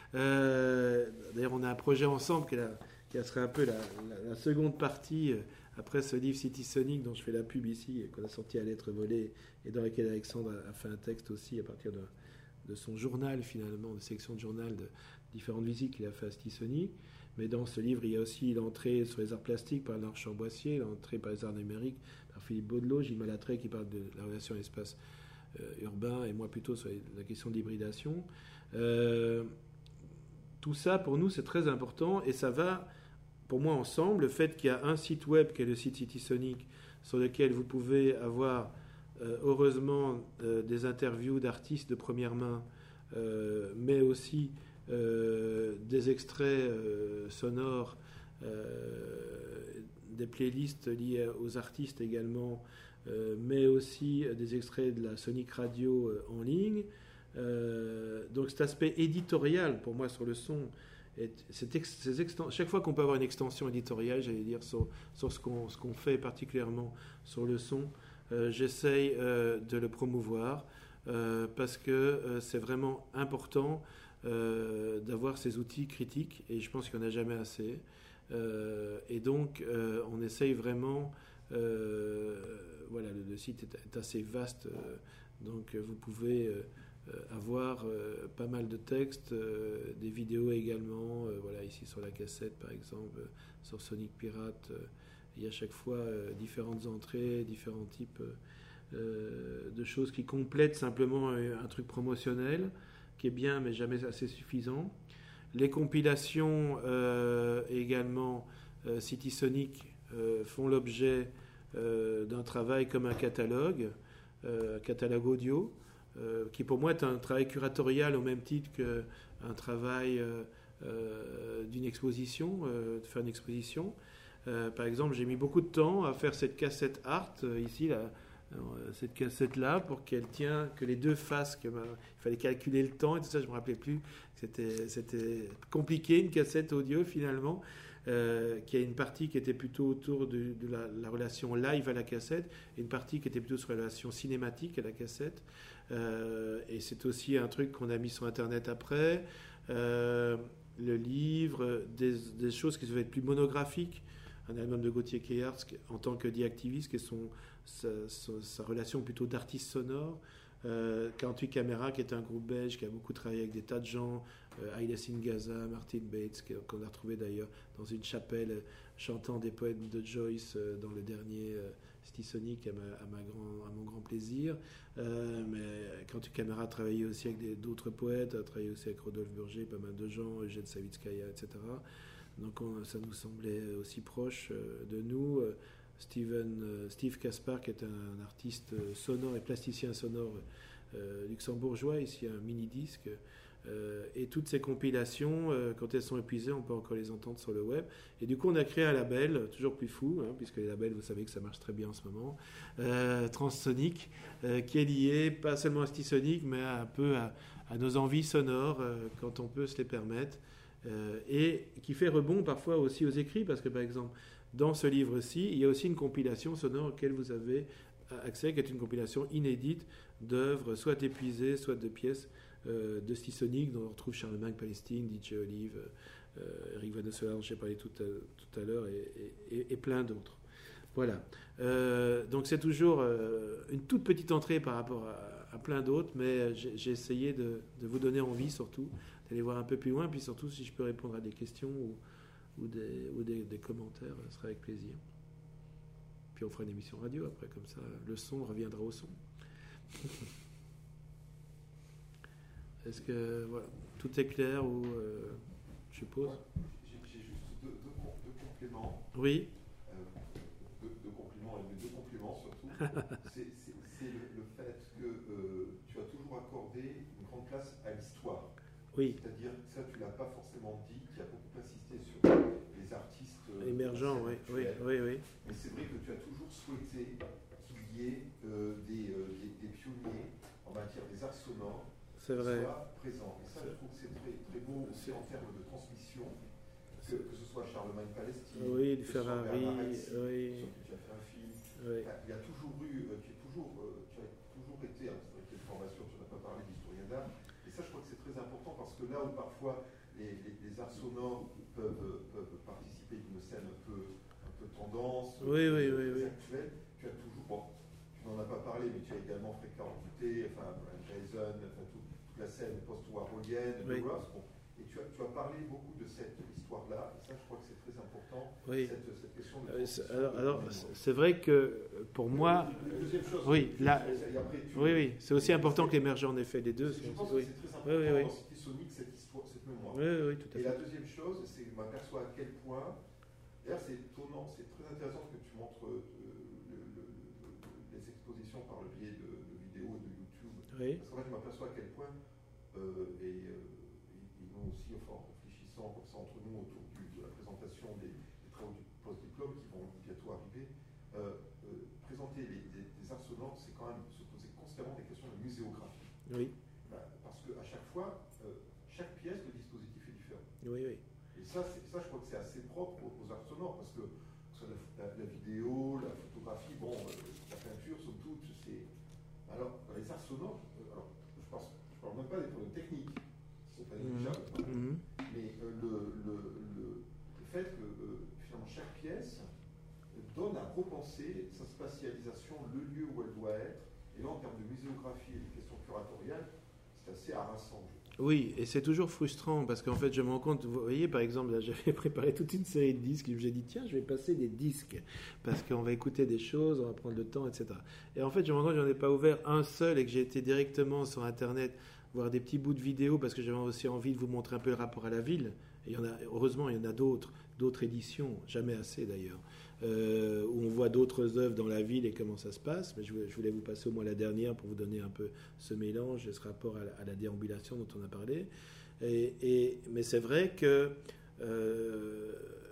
Euh, d'ailleurs, on a un projet ensemble qui, est la, qui serait un peu la, la, la seconde partie euh, après ce livre City Sonic dont je fais la pub ici, qu'on a sorti à Lettres volées et dans lequel Alexandre a, a fait un texte aussi à partir de, de son journal finalement, de section de journal de différentes visites qu'il a fait à City Sonic. Mais dans ce livre, il y a aussi l'entrée sur les arts plastiques par Laure Chamboissier, l'entrée par les arts numériques par Philippe Baudelot, Gilles Malatré qui parle de la relation à l'espace euh, urbain, et moi plutôt sur la question de l'hybridation. Euh, tout ça, pour nous, c'est très important, et ça va, pour moi, ensemble. Le fait qu'il y a un site web, qui est le site City Sonic, sur lequel vous pouvez avoir, euh, heureusement, euh, des interviews d'artistes de première main, euh, mais aussi... Euh, des extraits euh, sonores, euh, des playlists liées aux artistes également, euh, mais aussi des extraits de la Sonic Radio euh, en ligne. Euh, donc cet aspect éditorial pour moi sur le son Et cette ex, ces exten, chaque fois qu'on peut avoir une extension éditoriale, j'allais dire, sur, sur ce, qu'on, ce qu'on fait particulièrement sur le son, euh, j'essaye euh, de le promouvoir euh, parce que euh, c'est vraiment important euh, d'avoir ces outils critiques et je pense qu'il n'y en a jamais assez. Euh, et donc, euh, on essaye vraiment... Euh, voilà, le, le site est, est assez vaste, euh, donc vous pouvez... Euh, Euh, avoir euh, pas mal de textes, euh, des vidéos également, euh, voilà, ici sur la cassette par exemple, euh, sur Sonic Pirate, euh, il y a chaque fois euh, différentes entrées, différents types euh, de choses qui complètent simplement un, un truc promotionnel qui est bien mais jamais assez suffisant. Les compilations euh, également euh, City Sonic euh, font l'objet euh, d'un travail comme un catalogue, euh, catalogue audio, Euh, qui pour moi est un travail curatorial au même titre qu'un travail euh, euh, d'une exposition, euh, de faire une exposition. Euh, par exemple, j'ai mis beaucoup de temps à faire cette cassette art, euh, ici, là, euh, cette cassette-là, pour qu'elle tient, que les deux faces, que, bah, il fallait calculer le temps et tout ça, je ne me rappelais plus. C'était, c'était compliqué, une cassette audio finalement. Euh, qui a une partie qui était plutôt autour de, de la, la relation live à la cassette et une partie qui était plutôt sur la relation cinématique à la cassette. Euh, et c'est aussi un truc qu'on a mis sur Internet après. Euh, le livre, des, des choses qui devaient être plus monographiques. Un album de Gauthier Keyards en tant que diactiviste, qui est son, sa, sa, sa relation plutôt d'artiste sonore. Euh, quarante-huit Caméras, qui est un groupe belge qui a beaucoup travaillé avec des tas de gens, euh, Aïda Singaza, Martin Bates, qu'on a retrouvé d'ailleurs dans une chapelle euh, chantant des poèmes de Joyce euh, dans le dernier euh, City Sonic à, ma, à, ma grand, à mon grand plaisir. Euh, mais quarante-huit Caméras a travaillé aussi avec des, d'autres poètes, a travaillé aussi avec Rodolphe Burger, pas mal de gens, Eugène Savitskaya, et cetera. Donc on, ça nous semblait aussi proche euh, de nous. Euh, Steven, euh, Steve Caspar, qui est un, un artiste sonore et plasticien sonore euh, luxembourgeois, ici un mini-disque. Euh, et toutes ces compilations, euh, quand elles sont épuisées, on peut encore les entendre sur le web. Et du coup, on a créé un label, toujours plus fou, hein, puisque les labels, vous savez que ça marche très bien en ce moment, euh, Transsonic, euh, qui est lié pas seulement à Stisonic, mais un peu à, à nos envies sonores, euh, quand on peut se les permettre. Euh, et qui fait rebond parfois aussi aux écrits, parce que par exemple, dans ce livre-ci, il y a aussi une compilation sonore auquel vous avez accès, qui est une compilation inédite d'œuvres, soit épuisées, soit de pièces euh, de Stisonic, dont on retrouve Charlemagne Palestine, D J Olive, euh, Eric Van Ossola, dont j'ai parlé tout à, tout à l'heure, et, et, et plein d'autres. Voilà. Euh, donc c'est toujours euh, une toute petite entrée par rapport à, à plein d'autres, mais j'ai, j'ai essayé de, de vous donner envie, surtout, d'aller voir un peu plus loin, puis surtout, si je peux répondre à des questions ou ou des, ou des, des commentaires, ce sera avec plaisir. Puis on fera une émission radio après, comme ça le son reviendra au son. Est-ce que voilà, tout est clair ou euh, je suppose. Ouais, j'ai, j'ai juste deux, deux, deux compléments. Oui. Euh, deux, deux compliments et deux compliments surtout. c'est, c'est, c'est le, le fait que euh, tu as toujours accordé une grande place à l'histoire. Oui. C'est-à-dire que ça, tu ne l'as pas forcément dit, tu as beaucoup insisté sur les artistes euh, émergents, oui, oui, oui, oui. Mais c'est vrai que tu as toujours souhaité qu'il y ait euh, des, euh, des, des pionniers en matière des arts sonores qui soient présents. Et ça, c'est... je trouve que c'est très, très beau aussi en termes de transmission, que, que ce soit Charlemagne Palestine, oui, du que ce soit Ferrari, Bernarès, oui. Tu as fait un film. Oui. Il y a toujours eu, euh, tu, es toujours, euh, tu as toujours été, hein, c'est vrai que tu as une formation, tu n'as pas parlé d'historien d'art. Et ça, je crois que c'est très important parce que là où parfois les, les, les arts sonores peuvent, peuvent participer d'une scène un peu, un peu tendance, oui, oui, oui, oui, actuelle, tu as toujours, bon, tu n'en as pas parlé, mais tu as également fréquemment écouté, enfin, Jason, enfin, tout, toute la scène post-warholienne, oui. de Ross, bon, et tu as, tu as parlé beaucoup de cette histoire-là, et ça, je crois que c'est très important, oui. cette, cette question de... Euh, alors, alors c'est vrai que pour moi... Deuxième chose, oui, là, après, tu, oui, oui, c'est aussi important que l'émergent en effet les deux. Je pense oui. que c'est très important oui, oui, oui. dans City Sonic, cette histoire, cette mémoire. Oui, oui, oui, tout à et fait. la deuxième chose, c'est que je m'aperçois à quel point, d'ailleurs c'est étonnant, c'est très intéressant que tu montres euh, le, le, le, les expositions par le biais de, de vidéos de YouTube. Oui. Parce qu'en fait, je m'aperçois à quel point, euh, et, euh, et nous aussi, enfin, en réfléchissant comme ça entre nous autour du, de la présentation des, des travaux du post-diplôme qui vont bientôt arriver, euh, euh, présenter les, des, des arts sonores, c'est quand même se poser constamment des questions de muséographie. Oui. Bah, parce qu'à chaque fois, euh, chaque pièce, le dispositif est différent. Oui, oui. sonore, euh, alors je pense, je parle même pas des problèmes techniques, qui sont pas Mmh. négligeables, Mmh. mais euh, le, le, le, le fait que euh, finalement chaque pièce donne à repenser sa spatialisation, le lieu où elle doit être, et là en termes de muséographie et de questions curatoriales, c'est assez harassant. Oui, et c'est toujours frustrant parce qu'en fait, je me rends compte, vous voyez, par exemple, là, j'avais préparé toute une série de disques et j'ai dit, tiens, je vais passer des disques parce qu'on va écouter des choses, on va prendre le temps, et cetera. Et en fait, je me rends compte que j'en ai pas ouvert un seul et que j'ai été directement sur Internet voir des petits bouts de vidéos parce que j'avais aussi envie de vous montrer un peu le rapport à la ville. Et il y en a, heureusement, il y en a d'autres, d'autres éditions, jamais assez d'ailleurs, euh, où on voit d'autres œuvres dans la ville et comment ça se passe. Mais je voulais, je voulais vous passer au moins la dernière pour vous donner un peu ce mélange et ce rapport à la, à la déambulation dont on a parlé. Et, et, mais c'est vrai que euh,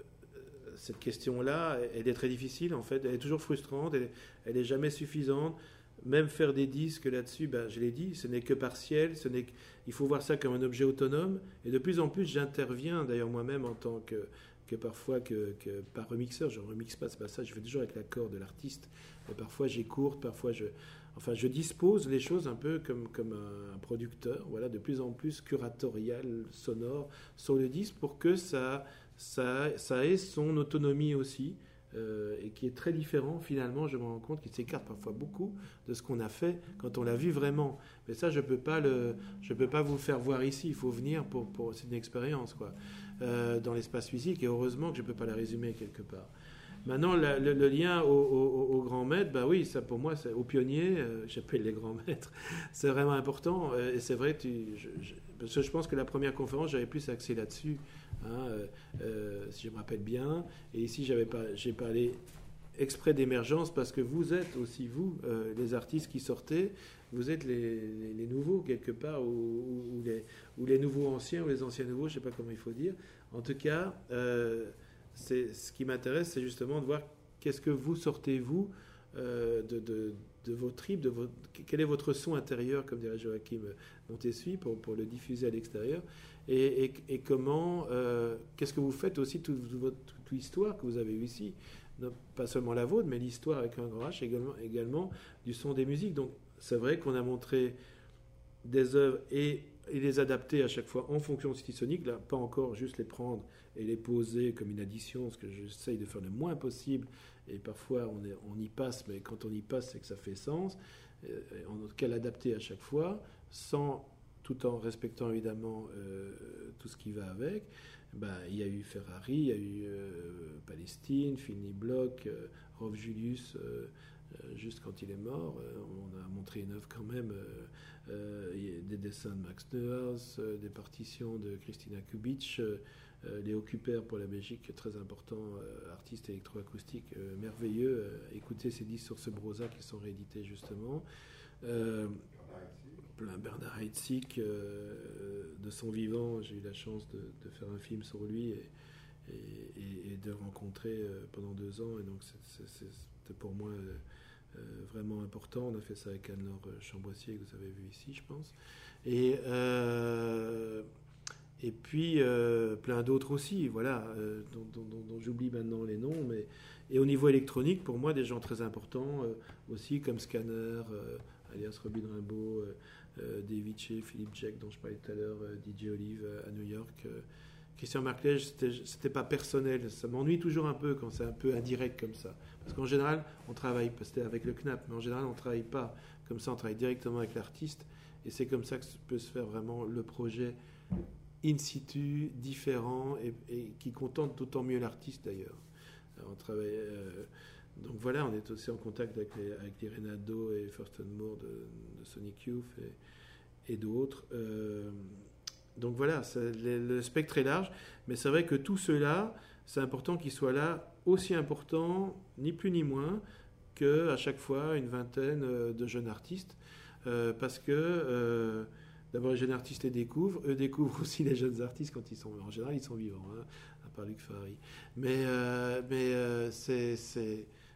cette question-là, elle est très difficile en fait, elle est toujours frustrante, elle, elle est jamais suffisante. Même faire des disques là-dessus, ben, je l'ai dit, ce n'est que partiel, ce n'est que, il faut voir ça comme un objet autonome. Et de plus en plus, j'interviens d'ailleurs moi-même en tant que, que parfois que, que par remixeur. Je ne remixe pas, c'est pas ça, je fais toujours avec l'accord de l'artiste. Et parfois j'écourte, parfois je... Enfin, je dispose les choses un peu comme, comme un producteur, voilà, de plus en plus curatorial, sonore, sur le disque pour que ça, ça, ça ait son autonomie aussi. Euh, et qui est très différent finalement, je me rends compte qu'il s'écarte parfois beaucoup de ce qu'on a fait quand on l'a vu vraiment. Mais ça, je peux pas le, je peux pas vous le faire voir ici. Il faut venir pour, pour c'est une expérience quoi, euh, dans l'espace physique. Et heureusement que je peux pas la résumer quelque part. Maintenant, la, le, le lien au, au, au grand maître, bah oui, ça pour moi, c'est, aux pionniers, euh, j'appelle les grands maîtres, c'est vraiment important. Euh, et c'est vrai, tu, je, je, parce que je pense que la première conférence, j'avais plus axé là-dessus. Hein, euh, euh, si je me rappelle bien. Et ici, j'avais pas, j'ai parlé exprès d'émergence parce que vous êtes aussi, vous, euh, les artistes qui sortez, vous êtes les, les, les nouveaux, quelque part, ou, ou, les, ou les nouveaux anciens, ou les anciens nouveaux, je ne sais pas comment il faut dire. En tout cas, euh, c'est, ce qui m'intéresse, c'est justement de voir qu'est-ce que vous sortez, vous, euh, de, de, de vos tripes, de votre, quel est votre son intérieur, comme dirait Joachim Montessuie, pour, pour le diffuser à l'extérieur. Et, et, et comment, euh, qu'est-ce que vous faites aussi, toute, toute, toute l'histoire que vous avez eue ici, non, pas seulement la vôtre, mais l'histoire avec un grand H, également, également du son des musiques. Donc c'est vrai qu'on a montré des œuvres et, et les adapter à chaque fois en fonction de style sonique, là, pas encore juste les prendre et les poser comme une addition, ce que j'essaye de faire le moins possible, et parfois on, est, on y passe, mais quand on y passe, c'est que ça fait sens, et en tout cas l'adapter à chaque fois, sans... tout en respectant évidemment euh, tout ce qui va avec. Ben, il y a eu Ferrari, il y a eu euh, Palestine, Philny Bloch, euh, Rolf Julius, euh, euh, juste quand il est mort. Euh, on a montré une œuvre quand même, euh, euh, des dessins de Max Neuhaus, euh, des partitions de Christina Kubitsch, euh, Léo Kuper pour la Belgique, très important, euh, artiste électroacoustique euh, merveilleux. Euh, écoutez ces disques sur ce Brosa qui sont réédités justement. Euh, plein Bernard Heidsieck, euh, de son vivant, j'ai eu la chance de, de faire un film sur lui et, et, et de rencontrer euh, pendant deux ans, et donc c'est, c'est, c'est, c'était pour moi euh, vraiment important. On a fait ça avec Anne-Laure Chamboissier, que vous avez vu ici, je pense, et, euh, et puis euh, plein d'autres aussi, voilà, euh, dont, dont, dont, dont j'oublie maintenant les noms, mais et au niveau électronique, pour moi, des gens très importants euh, aussi, comme Scanner, euh, alias Robin Rimbaud, euh, euh, David Shea, Philippe Jack, dont je parlais tout à l'heure, euh, D J Olive euh, à New York. Euh, Christian Marclège, c'était, c'était pas personnel. Ça m'ennuie toujours un peu quand c'est un peu indirect comme ça. Parce qu'en général, on travaille, c'était avec le C N A P, mais en général, on ne travaille pas comme ça, on travaille directement avec l'artiste. Et c'est comme ça que peut se faire vraiment le projet in situ, différent, et, et qui contente d'autant mieux l'artiste d'ailleurs. Alors, on travaille... Euh, Donc voilà, on est aussi en contact avec les, avec les Renato et Thurston Moore de, de Sonic Youth et, et d'autres. Euh, donc voilà, ça, le, le spectre est large, mais c'est vrai que tout cela, c'est important qu'il soit là, aussi important, ni plus ni moins, qu'à chaque fois une vingtaine de jeunes artistes, euh, parce que euh, d'abord les jeunes artistes les découvrent, eux découvrent aussi les jeunes artistes quand ils sont, en général ils sont vivants, hein, à part Luc Ferrari. Mais, euh, mais euh, c'est... c'est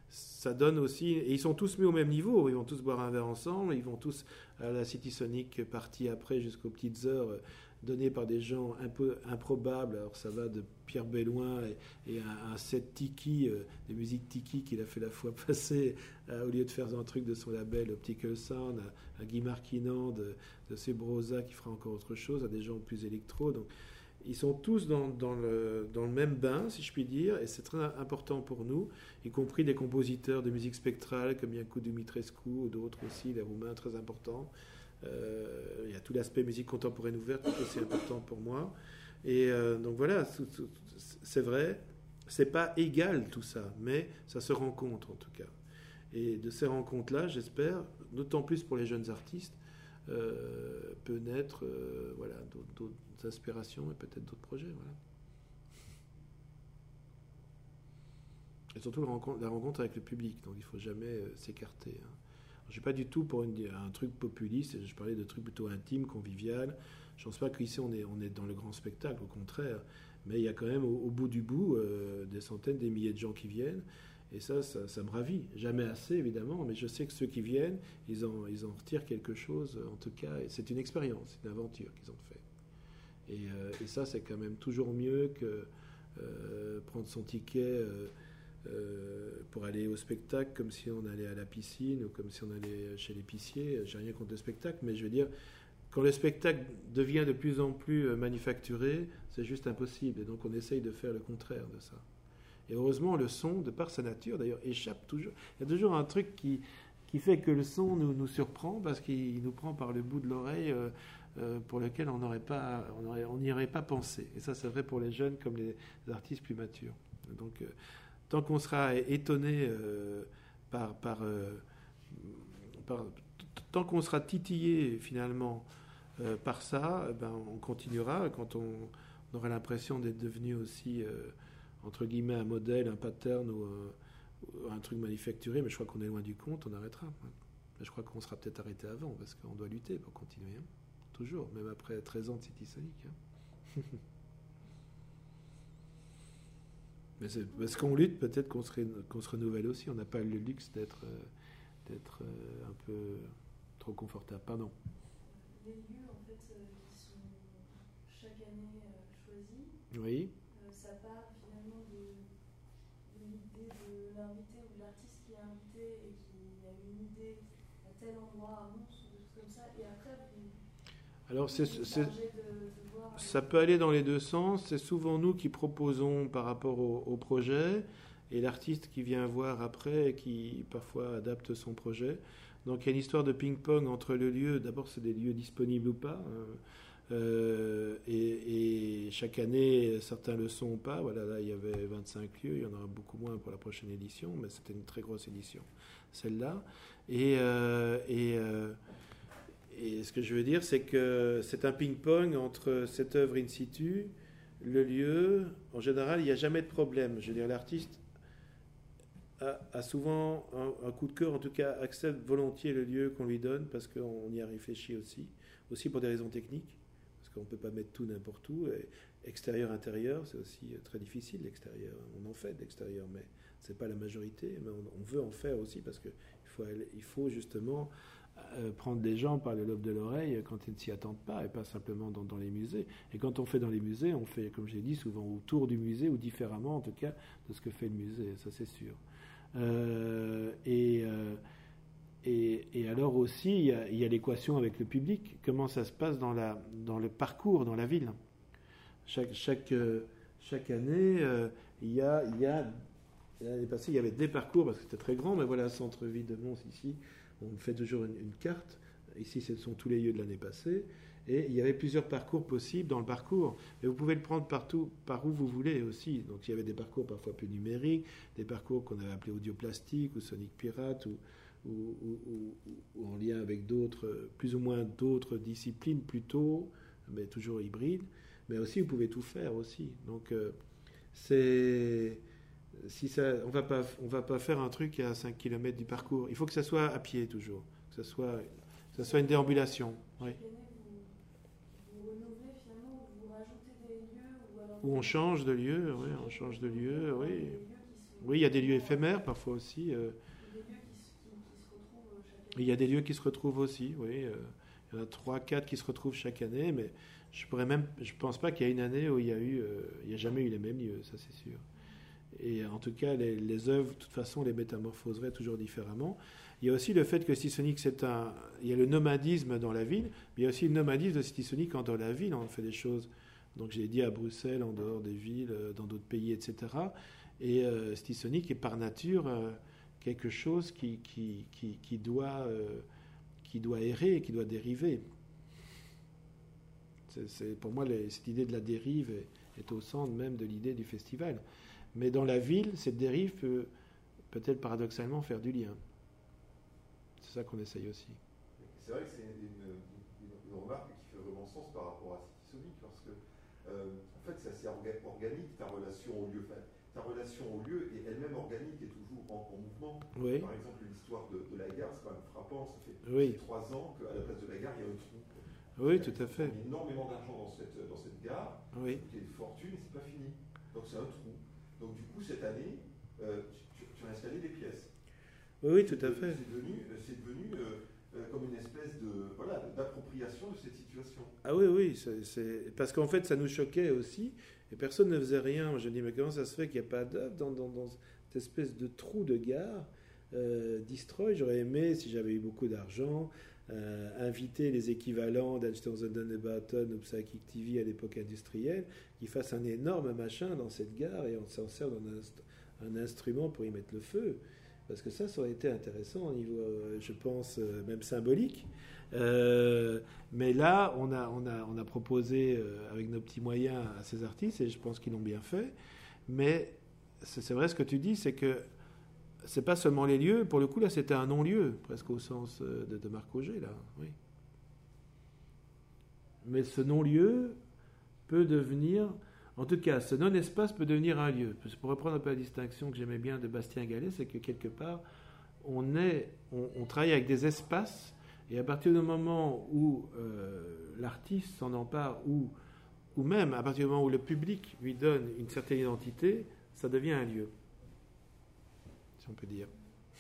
ça donne aussi... Et ils sont tous mis au même niveau, ils vont tous boire un verre ensemble, ils vont tous à la City Sonic partie après jusqu'aux petites heures euh, données par des gens un peu improbables. Alors ça va de Pierre Belloin et, et un, un set tiki, euh, de musique tiki qu'il a fait la fois passée, euh, au lieu de faire un truc de son label Optical Sound, à, à Guy Marquinan de, de Sebrosa qui fera encore autre chose, à des gens plus électro. Donc ils sont tous dans, dans, le, dans le même bain, si je puis dire, et c'est très important pour nous, y compris des compositeurs de musique spectrale comme Iancu Dumitrescu ou d'autres aussi, les Roumains, très importants. Euh, il y a tout l'aspect musique contemporaine ouverte qui est aussi important pour moi. Et euh, donc voilà, c'est vrai, c'est pas égal tout ça, mais ça se rencontre en tout cas. Et de ces rencontres-là, j'espère, d'autant plus pour les jeunes artistes, euh, peut naître euh, voilà, d'autres, d'autres aspirations et peut-être d'autres projets. Voilà. Et surtout la rencontre, la rencontre avec le public, donc il ne faut jamais euh, s'écarter. Hein. Je ne suis pas du tout pour une, un truc populiste, je parlais de trucs plutôt intimes, convivial. Je ne pense pas qu'ici on est, on est dans le grand spectacle, au contraire. Mais il y a quand même au, au bout du bout euh, des centaines, des milliers de gens qui viennent. Et ça, ça, ça me ravit. Jamais assez, évidemment, mais je sais que ceux qui viennent, ils en, ils en retirent quelque chose, en tout cas. Et c'est une expérience, une aventure qu'ils ont fait. Et, euh, et ça, c'est quand même toujours mieux que euh, prendre son ticket euh, euh, pour aller au spectacle comme si on allait à la piscine ou comme si on allait chez l'épicier. J'ai rien contre le spectacle, mais je veux dire, quand le spectacle devient de plus en plus manufacturé, c'est juste impossible. Et donc, on essaye de faire le contraire de ça. Et heureusement, le son, de par sa nature, d'ailleurs, échappe toujours. Il y a toujours un truc qui, qui fait que le son nous, nous surprend parce qu'il nous prend par le bout de l'oreille euh, euh, pour lequel on n'aurait pas, on n'y aurait pas pensé. Et ça, c'est vrai pour les jeunes comme les artistes plus matures. Donc, euh, tant qu'on sera étonné euh, par, par, euh, par, tant qu'on sera titillé finalement euh, par ça, ben, on continuera. Quand on, on aura l'impression d'être devenu aussi euh, entre guillemets un modèle, un pattern ou un, ou un truc manufacturé, mais je crois qu'on est loin du compte, on arrêtera. Mais je crois qu'on sera peut-être arrêté avant, parce qu'on doit lutter pour continuer. Hein. Toujours, même après treize ans de City Sonic. Hein. Mais c'est parce qu'on lutte, peut-être qu'on se, qu'on se renouvelle aussi. On n'a pas le luxe d'être, euh, d'être euh, un peu trop confortable. Pardon. Les lieux, en fait, euh, qui sont chaque année euh, choisis, oui. euh, ça part finalement de, de l'idée de l'invité ou de l'artiste qui est invité et qui a une idée à tel endroit, à Mons, ou des choses comme ça, et après, vous, Alors, c'est, vous c'est, chargez de, de voir... ça peut aller dans les deux sens. C'est souvent nous qui proposons par rapport au, au projet et l'artiste qui vient voir après et qui parfois adapte son projet. Donc, il y a une histoire de ping-pong entre le lieu. D'abord, c'est des lieux disponibles ou pas. Hein. Euh, et, et chaque année, certains le sont ou pas. Voilà, là, il y avait vingt-cinq lieux. Il y en aura beaucoup moins pour la prochaine édition, mais c'était une très grosse édition, celle-là. Et... Euh, et euh, Et ce que je veux dire, c'est que c'est un ping-pong entre cette œuvre in situ, le lieu. En général, il n'y a jamais de problème. Je veux dire, l'artiste a, a souvent un, un coup de cœur, en tout cas, accepte volontiers le lieu qu'on lui donne parce qu'on y a réfléchi aussi. Aussi pour des raisons techniques, parce qu'on ne peut pas mettre tout n'importe où. Et extérieur, intérieur, c'est aussi très difficile, l'extérieur. On en fait de l'extérieur, mais ce n'est pas la majorité. Mais on, on veut en faire aussi parce qu'il faut, il faut justement... Euh, prendre des gens par le lobe de l'oreille quand ils ne s'y attendent pas et pas simplement dans, dans les musées. Et quand on fait dans les musées, on fait, comme j'ai dit, souvent autour du musée ou différemment en tout cas de ce que fait le musée, ça c'est sûr. Euh, et, euh, et, et alors aussi, il y, a, il y a l'équation avec le public. Comment ça se passe dans, la, dans le parcours, dans la ville. Chaque, chaque, chaque année, euh, il y a... Il y a l'année passée, il y avait des parcours parce que c'était très grand, mais voilà, centre-ville de Mons ici, on fait toujours une, une carte. Ici, ce sont tous les lieux de l'année passée. Et il y avait plusieurs parcours possibles dans le parcours. Et vous pouvez le prendre partout, par où vous voulez aussi. Donc il y avait des parcours parfois plus numériques, des parcours qu'on avait appelés audioplastique ou Sonic Pirate, ou, ou, ou, ou, ou en lien avec d'autres, plus ou moins d'autres disciplines plutôt, mais toujours hybrides. Mais aussi, vous pouvez tout faire aussi. Donc euh, c'est... Si ça, on va pas, on va pas faire un truc à cinq kilomètres du parcours. Il faut que ça soit à pied toujours, que ça soit, que ça soit une déambulation. Oui. Vous, vous renouvelez finalement, vous rajoutez des lieux ou alors Où on change de lieu, oui, on change de lieu, oui. des lieux qui Oui, il y a des lieux éphémères parfois aussi. euh, Des lieux qui, se- qui, qui se retrouvent chaque année. Il y a des lieux qui se retrouvent aussi, oui. euh, Il y en a trois, quatre qui se retrouvent chaque année, mais je pourrais même, je pense pas qu'il y a une année où il y a eu, euh, il y a jamais eu les mêmes lieux, ça c'est sûr. Et en tout cas, les, les œuvres, de toute façon, les métamorphoseraient toujours différemment. Il y a aussi le fait que Citysonic, c'est un, il y a le nomadisme dans la ville, mais il y a aussi le nomadisme de Citysonic quand dans la ville, on fait des choses. Donc j'ai dit à Bruxelles, en dehors des villes, euh, dans d'autres pays, et cetera. Et euh, Citysonic est par nature euh, quelque chose qui, qui, qui, qui doit, euh, qui doit errer et qui doit dériver. C'est, c'est, pour moi, les, cette idée de la dérive est, est au centre même de l'idée du festival. Mais dans la ville, cette dérive peut peut-être paradoxalement faire du lien. C'est ça qu'on essaye aussi. C'est vrai que c'est une, une, une remarque qui fait vraiment sens par rapport à Citysonic, parce que euh, en fait c'est assez orga- organique ta relation au lieu. Enfin, ta relation au lieu est elle-même organique et toujours en, en mouvement. Oui. Par exemple, l'histoire de, de la gare, c'est quand même frappant. Ça fait Oui. trois ans qu'à la place de la gare, il y a un trou. Oui, tout à fait. Il y a énormément d'argent dans cette, dans cette gare. Oui. Il y a une fortune et c'est pas fini. Donc c'est un trou. Donc du coup, cette année, euh, tu, tu as installé des pièces. Oui, oui, tout à fait. C'est devenu, c'est devenu euh, euh, comme une espèce de, voilà, d'appropriation de cette situation. Ah oui, oui, c'est, c'est... parce qu'en fait, ça nous choquait aussi, et personne ne faisait rien. Je dis, mais comment ça se fait qu'il n'y a pas d'œuvre dans, dans, dans cette espèce de trou de gare euh, Destroy? J'aurais aimé, si j'avais eu beaucoup d'argent, euh, inviter les équivalents d'Einstein et Barton ou Psychic T V à l'époque industrielle, qui fassent un énorme machin dans cette gare, et on s'en sert dans un, un instrument pour y mettre le feu. Parce que ça, ça aurait été intéressant au niveau, euh, je pense, euh, même symbolique. Euh, mais là, on a, on a, on a proposé euh, avec nos petits moyens à ces artistes, et je pense qu'ils l'ont bien fait. Mais c'est, c'est vrai ce que tu dis, c'est que c'est pas seulement les lieux. Pour le coup, là, c'était un non-lieu, presque au sens euh, de, de Marc Auger, là. Oui. Mais ce non-lieu peut devenir... En tout cas, ce non-espace peut devenir un lieu. Pour reprendre un peu la distinction que j'aimais bien de Bastien Gallet, c'est que quelque part, on, est, on, on travaille avec des espaces, et à partir du moment où euh, l'artiste s'en empare, ou, ou même à partir du moment où le public lui donne une certaine identité, ça devient un lieu, si on peut dire.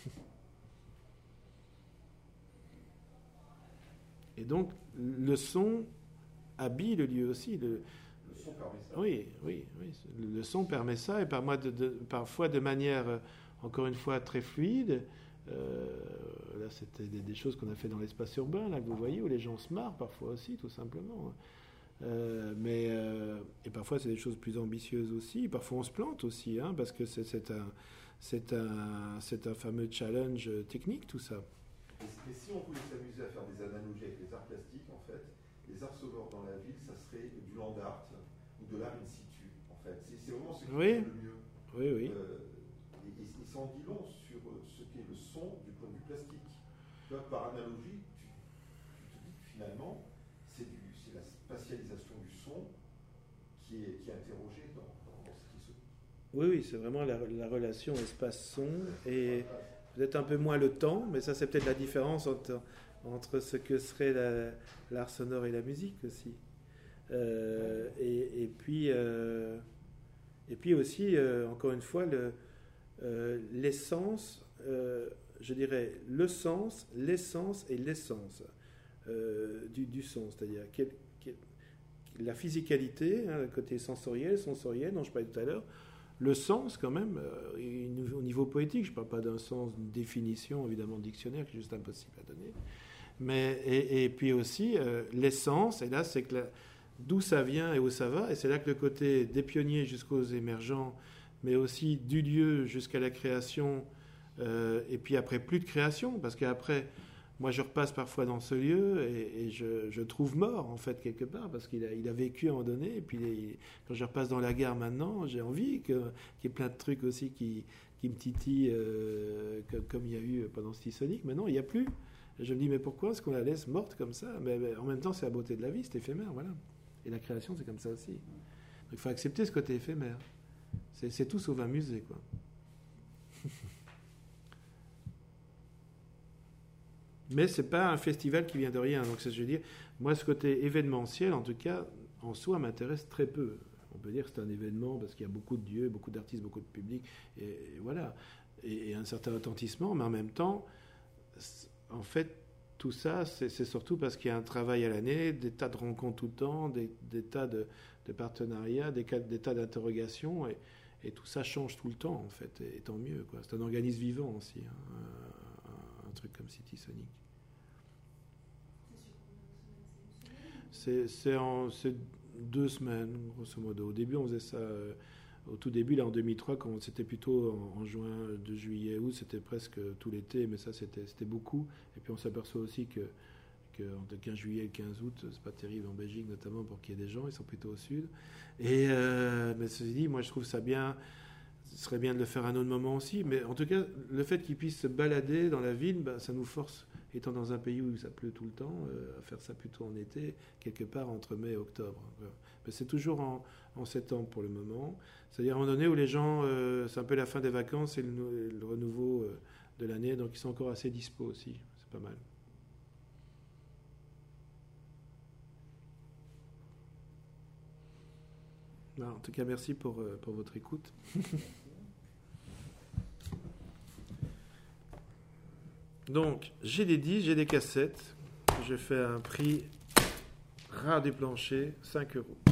Et donc, le son habille le lieu aussi. Le, Le son permet ça. Oui, oui, oui. Le son permet ça, et par moi de, de, parfois de manière, euh, encore une fois, très fluide. Euh, là, c'était des, des choses qu'on a fait dans l'espace urbain, là, que vous voyez, où les gens se marrent parfois aussi, tout simplement. Euh, mais, euh, et parfois, c'est des choses plus ambitieuses aussi. Parfois, on se plante aussi, hein, parce que c'est, c'est, un, c'est, un, c'est un fameux challenge technique, tout ça. Mais si on voulait s'amuser à faire des analogies avec les arts plastiques, en fait, les arts sonores dans la ville, ça serait du land art ou de l'art in situ, en fait. C'est, c'est vraiment ce qui Oui. est le mieux. Oui, oui. Euh, et, et, et ça en dit long sur ce qu'est le son du point de vue plastique. Tu vois, par analogie, tu, tu te dis que finalement, c'est, du, c'est la spatialisation du son qui est, qui est interrogée dans, dans, dans ce qui se... Oui, oui, c'est vraiment la, la relation espace-son, et peut-être un peu moins le temps, mais ça, c'est peut-être la différence entre, entre ce que serait la, l'art sonore et la musique aussi. Euh, et, et, puis, euh, et puis aussi, euh, encore une fois, le, euh, l'essence, euh, je dirais le sens, l'essence et l'essence euh, du, du son, c'est-à-dire quel, quel, la physicalité, hein, le côté sensoriel, sensoriel dont je parlais tout à l'heure, le sens quand même, euh, au niveau poétique, je ne parle pas d'un sens, d'une définition évidemment de dictionnaire qui est juste impossible à donner, mais et, et puis aussi euh, l'essence, et là c'est que la, d'où ça vient et où ça va, et c'est là que le côté des pionniers jusqu'aux émergents, mais aussi du lieu jusqu'à la création, euh, et puis après plus de création, parce qu'après, moi je repasse parfois dans ce lieu et, et je, je trouve mort en fait quelque part, parce qu'il a, il a vécu à un moment donné, et puis il, quand je repasse dans la gare maintenant, j'ai envie que, qu'il y ait plein de trucs aussi qui, qui me titillent, euh, que, comme il y a eu pendant Citysonic. Mais non, il n'y a plus. Et je me dis, mais pourquoi est-ce qu'on la laisse morte comme ça? mais, mais en même temps, c'est la beauté de la vie, c'est éphémère, voilà. Et la création, c'est comme ça aussi. Donc il faut accepter ce côté éphémère. C'est, c'est tout sauf un musée, quoi. Mais ce n'est pas un festival qui vient de rien. Donc, c'est, je veux dire, moi, ce côté événementiel, en tout cas, en soi, m'intéresse très peu. On peut dire que c'est un événement parce qu'il y a beaucoup de dieux, beaucoup d'artistes, beaucoup de public, et, et voilà, et, et un certain retentissement, mais en même temps, en fait, tout ça, c'est, c'est surtout parce qu'il y a un travail à l'année, des tas de rencontres tout le temps, des, des tas de, de partenariats, des, des tas d'interrogations, et, et tout ça change tout le temps, en fait, et, et tant mieux, quoi. C'est un organisme vivant aussi, hein, un, un truc comme City Sonic. C'est, c'est, en, c'est deux semaines, grosso modo. Au début, on faisait ça, euh, au tout début, là, en deux mille trois, quand c'était plutôt en, en juin, de juillet, août, c'était presque tout l'été, mais ça, c'était, c'était beaucoup. Et puis, on s'aperçoit aussi que, que entre le quinze juillet et le quinze août, c'est pas terrible en Belgique, notamment pour qu'il y ait des gens, ils sont plutôt au sud. Et, euh, mais ceci dit, moi, je trouve ça bien, ce serait bien de le faire à un autre moment aussi, mais en tout cas, le fait qu'ils puissent se balader dans la ville, ben, ça nous force, étant dans un pays où ça pleut tout le temps, euh, à faire ça plutôt en été, quelque part entre mai et octobre. Mais c'est toujours en, en septembre pour le moment. C'est-à-dire à un moment donné où les gens, euh, c'est un peu la fin des vacances et le, le renouveau euh, de l'année, donc ils sont encore assez dispo aussi. C'est pas mal. Alors, en tout cas, merci pour, euh, pour votre écoute. Donc, j'ai des disques, j'ai des cassettes. Je fais un prix ras du plancher, cinq euros.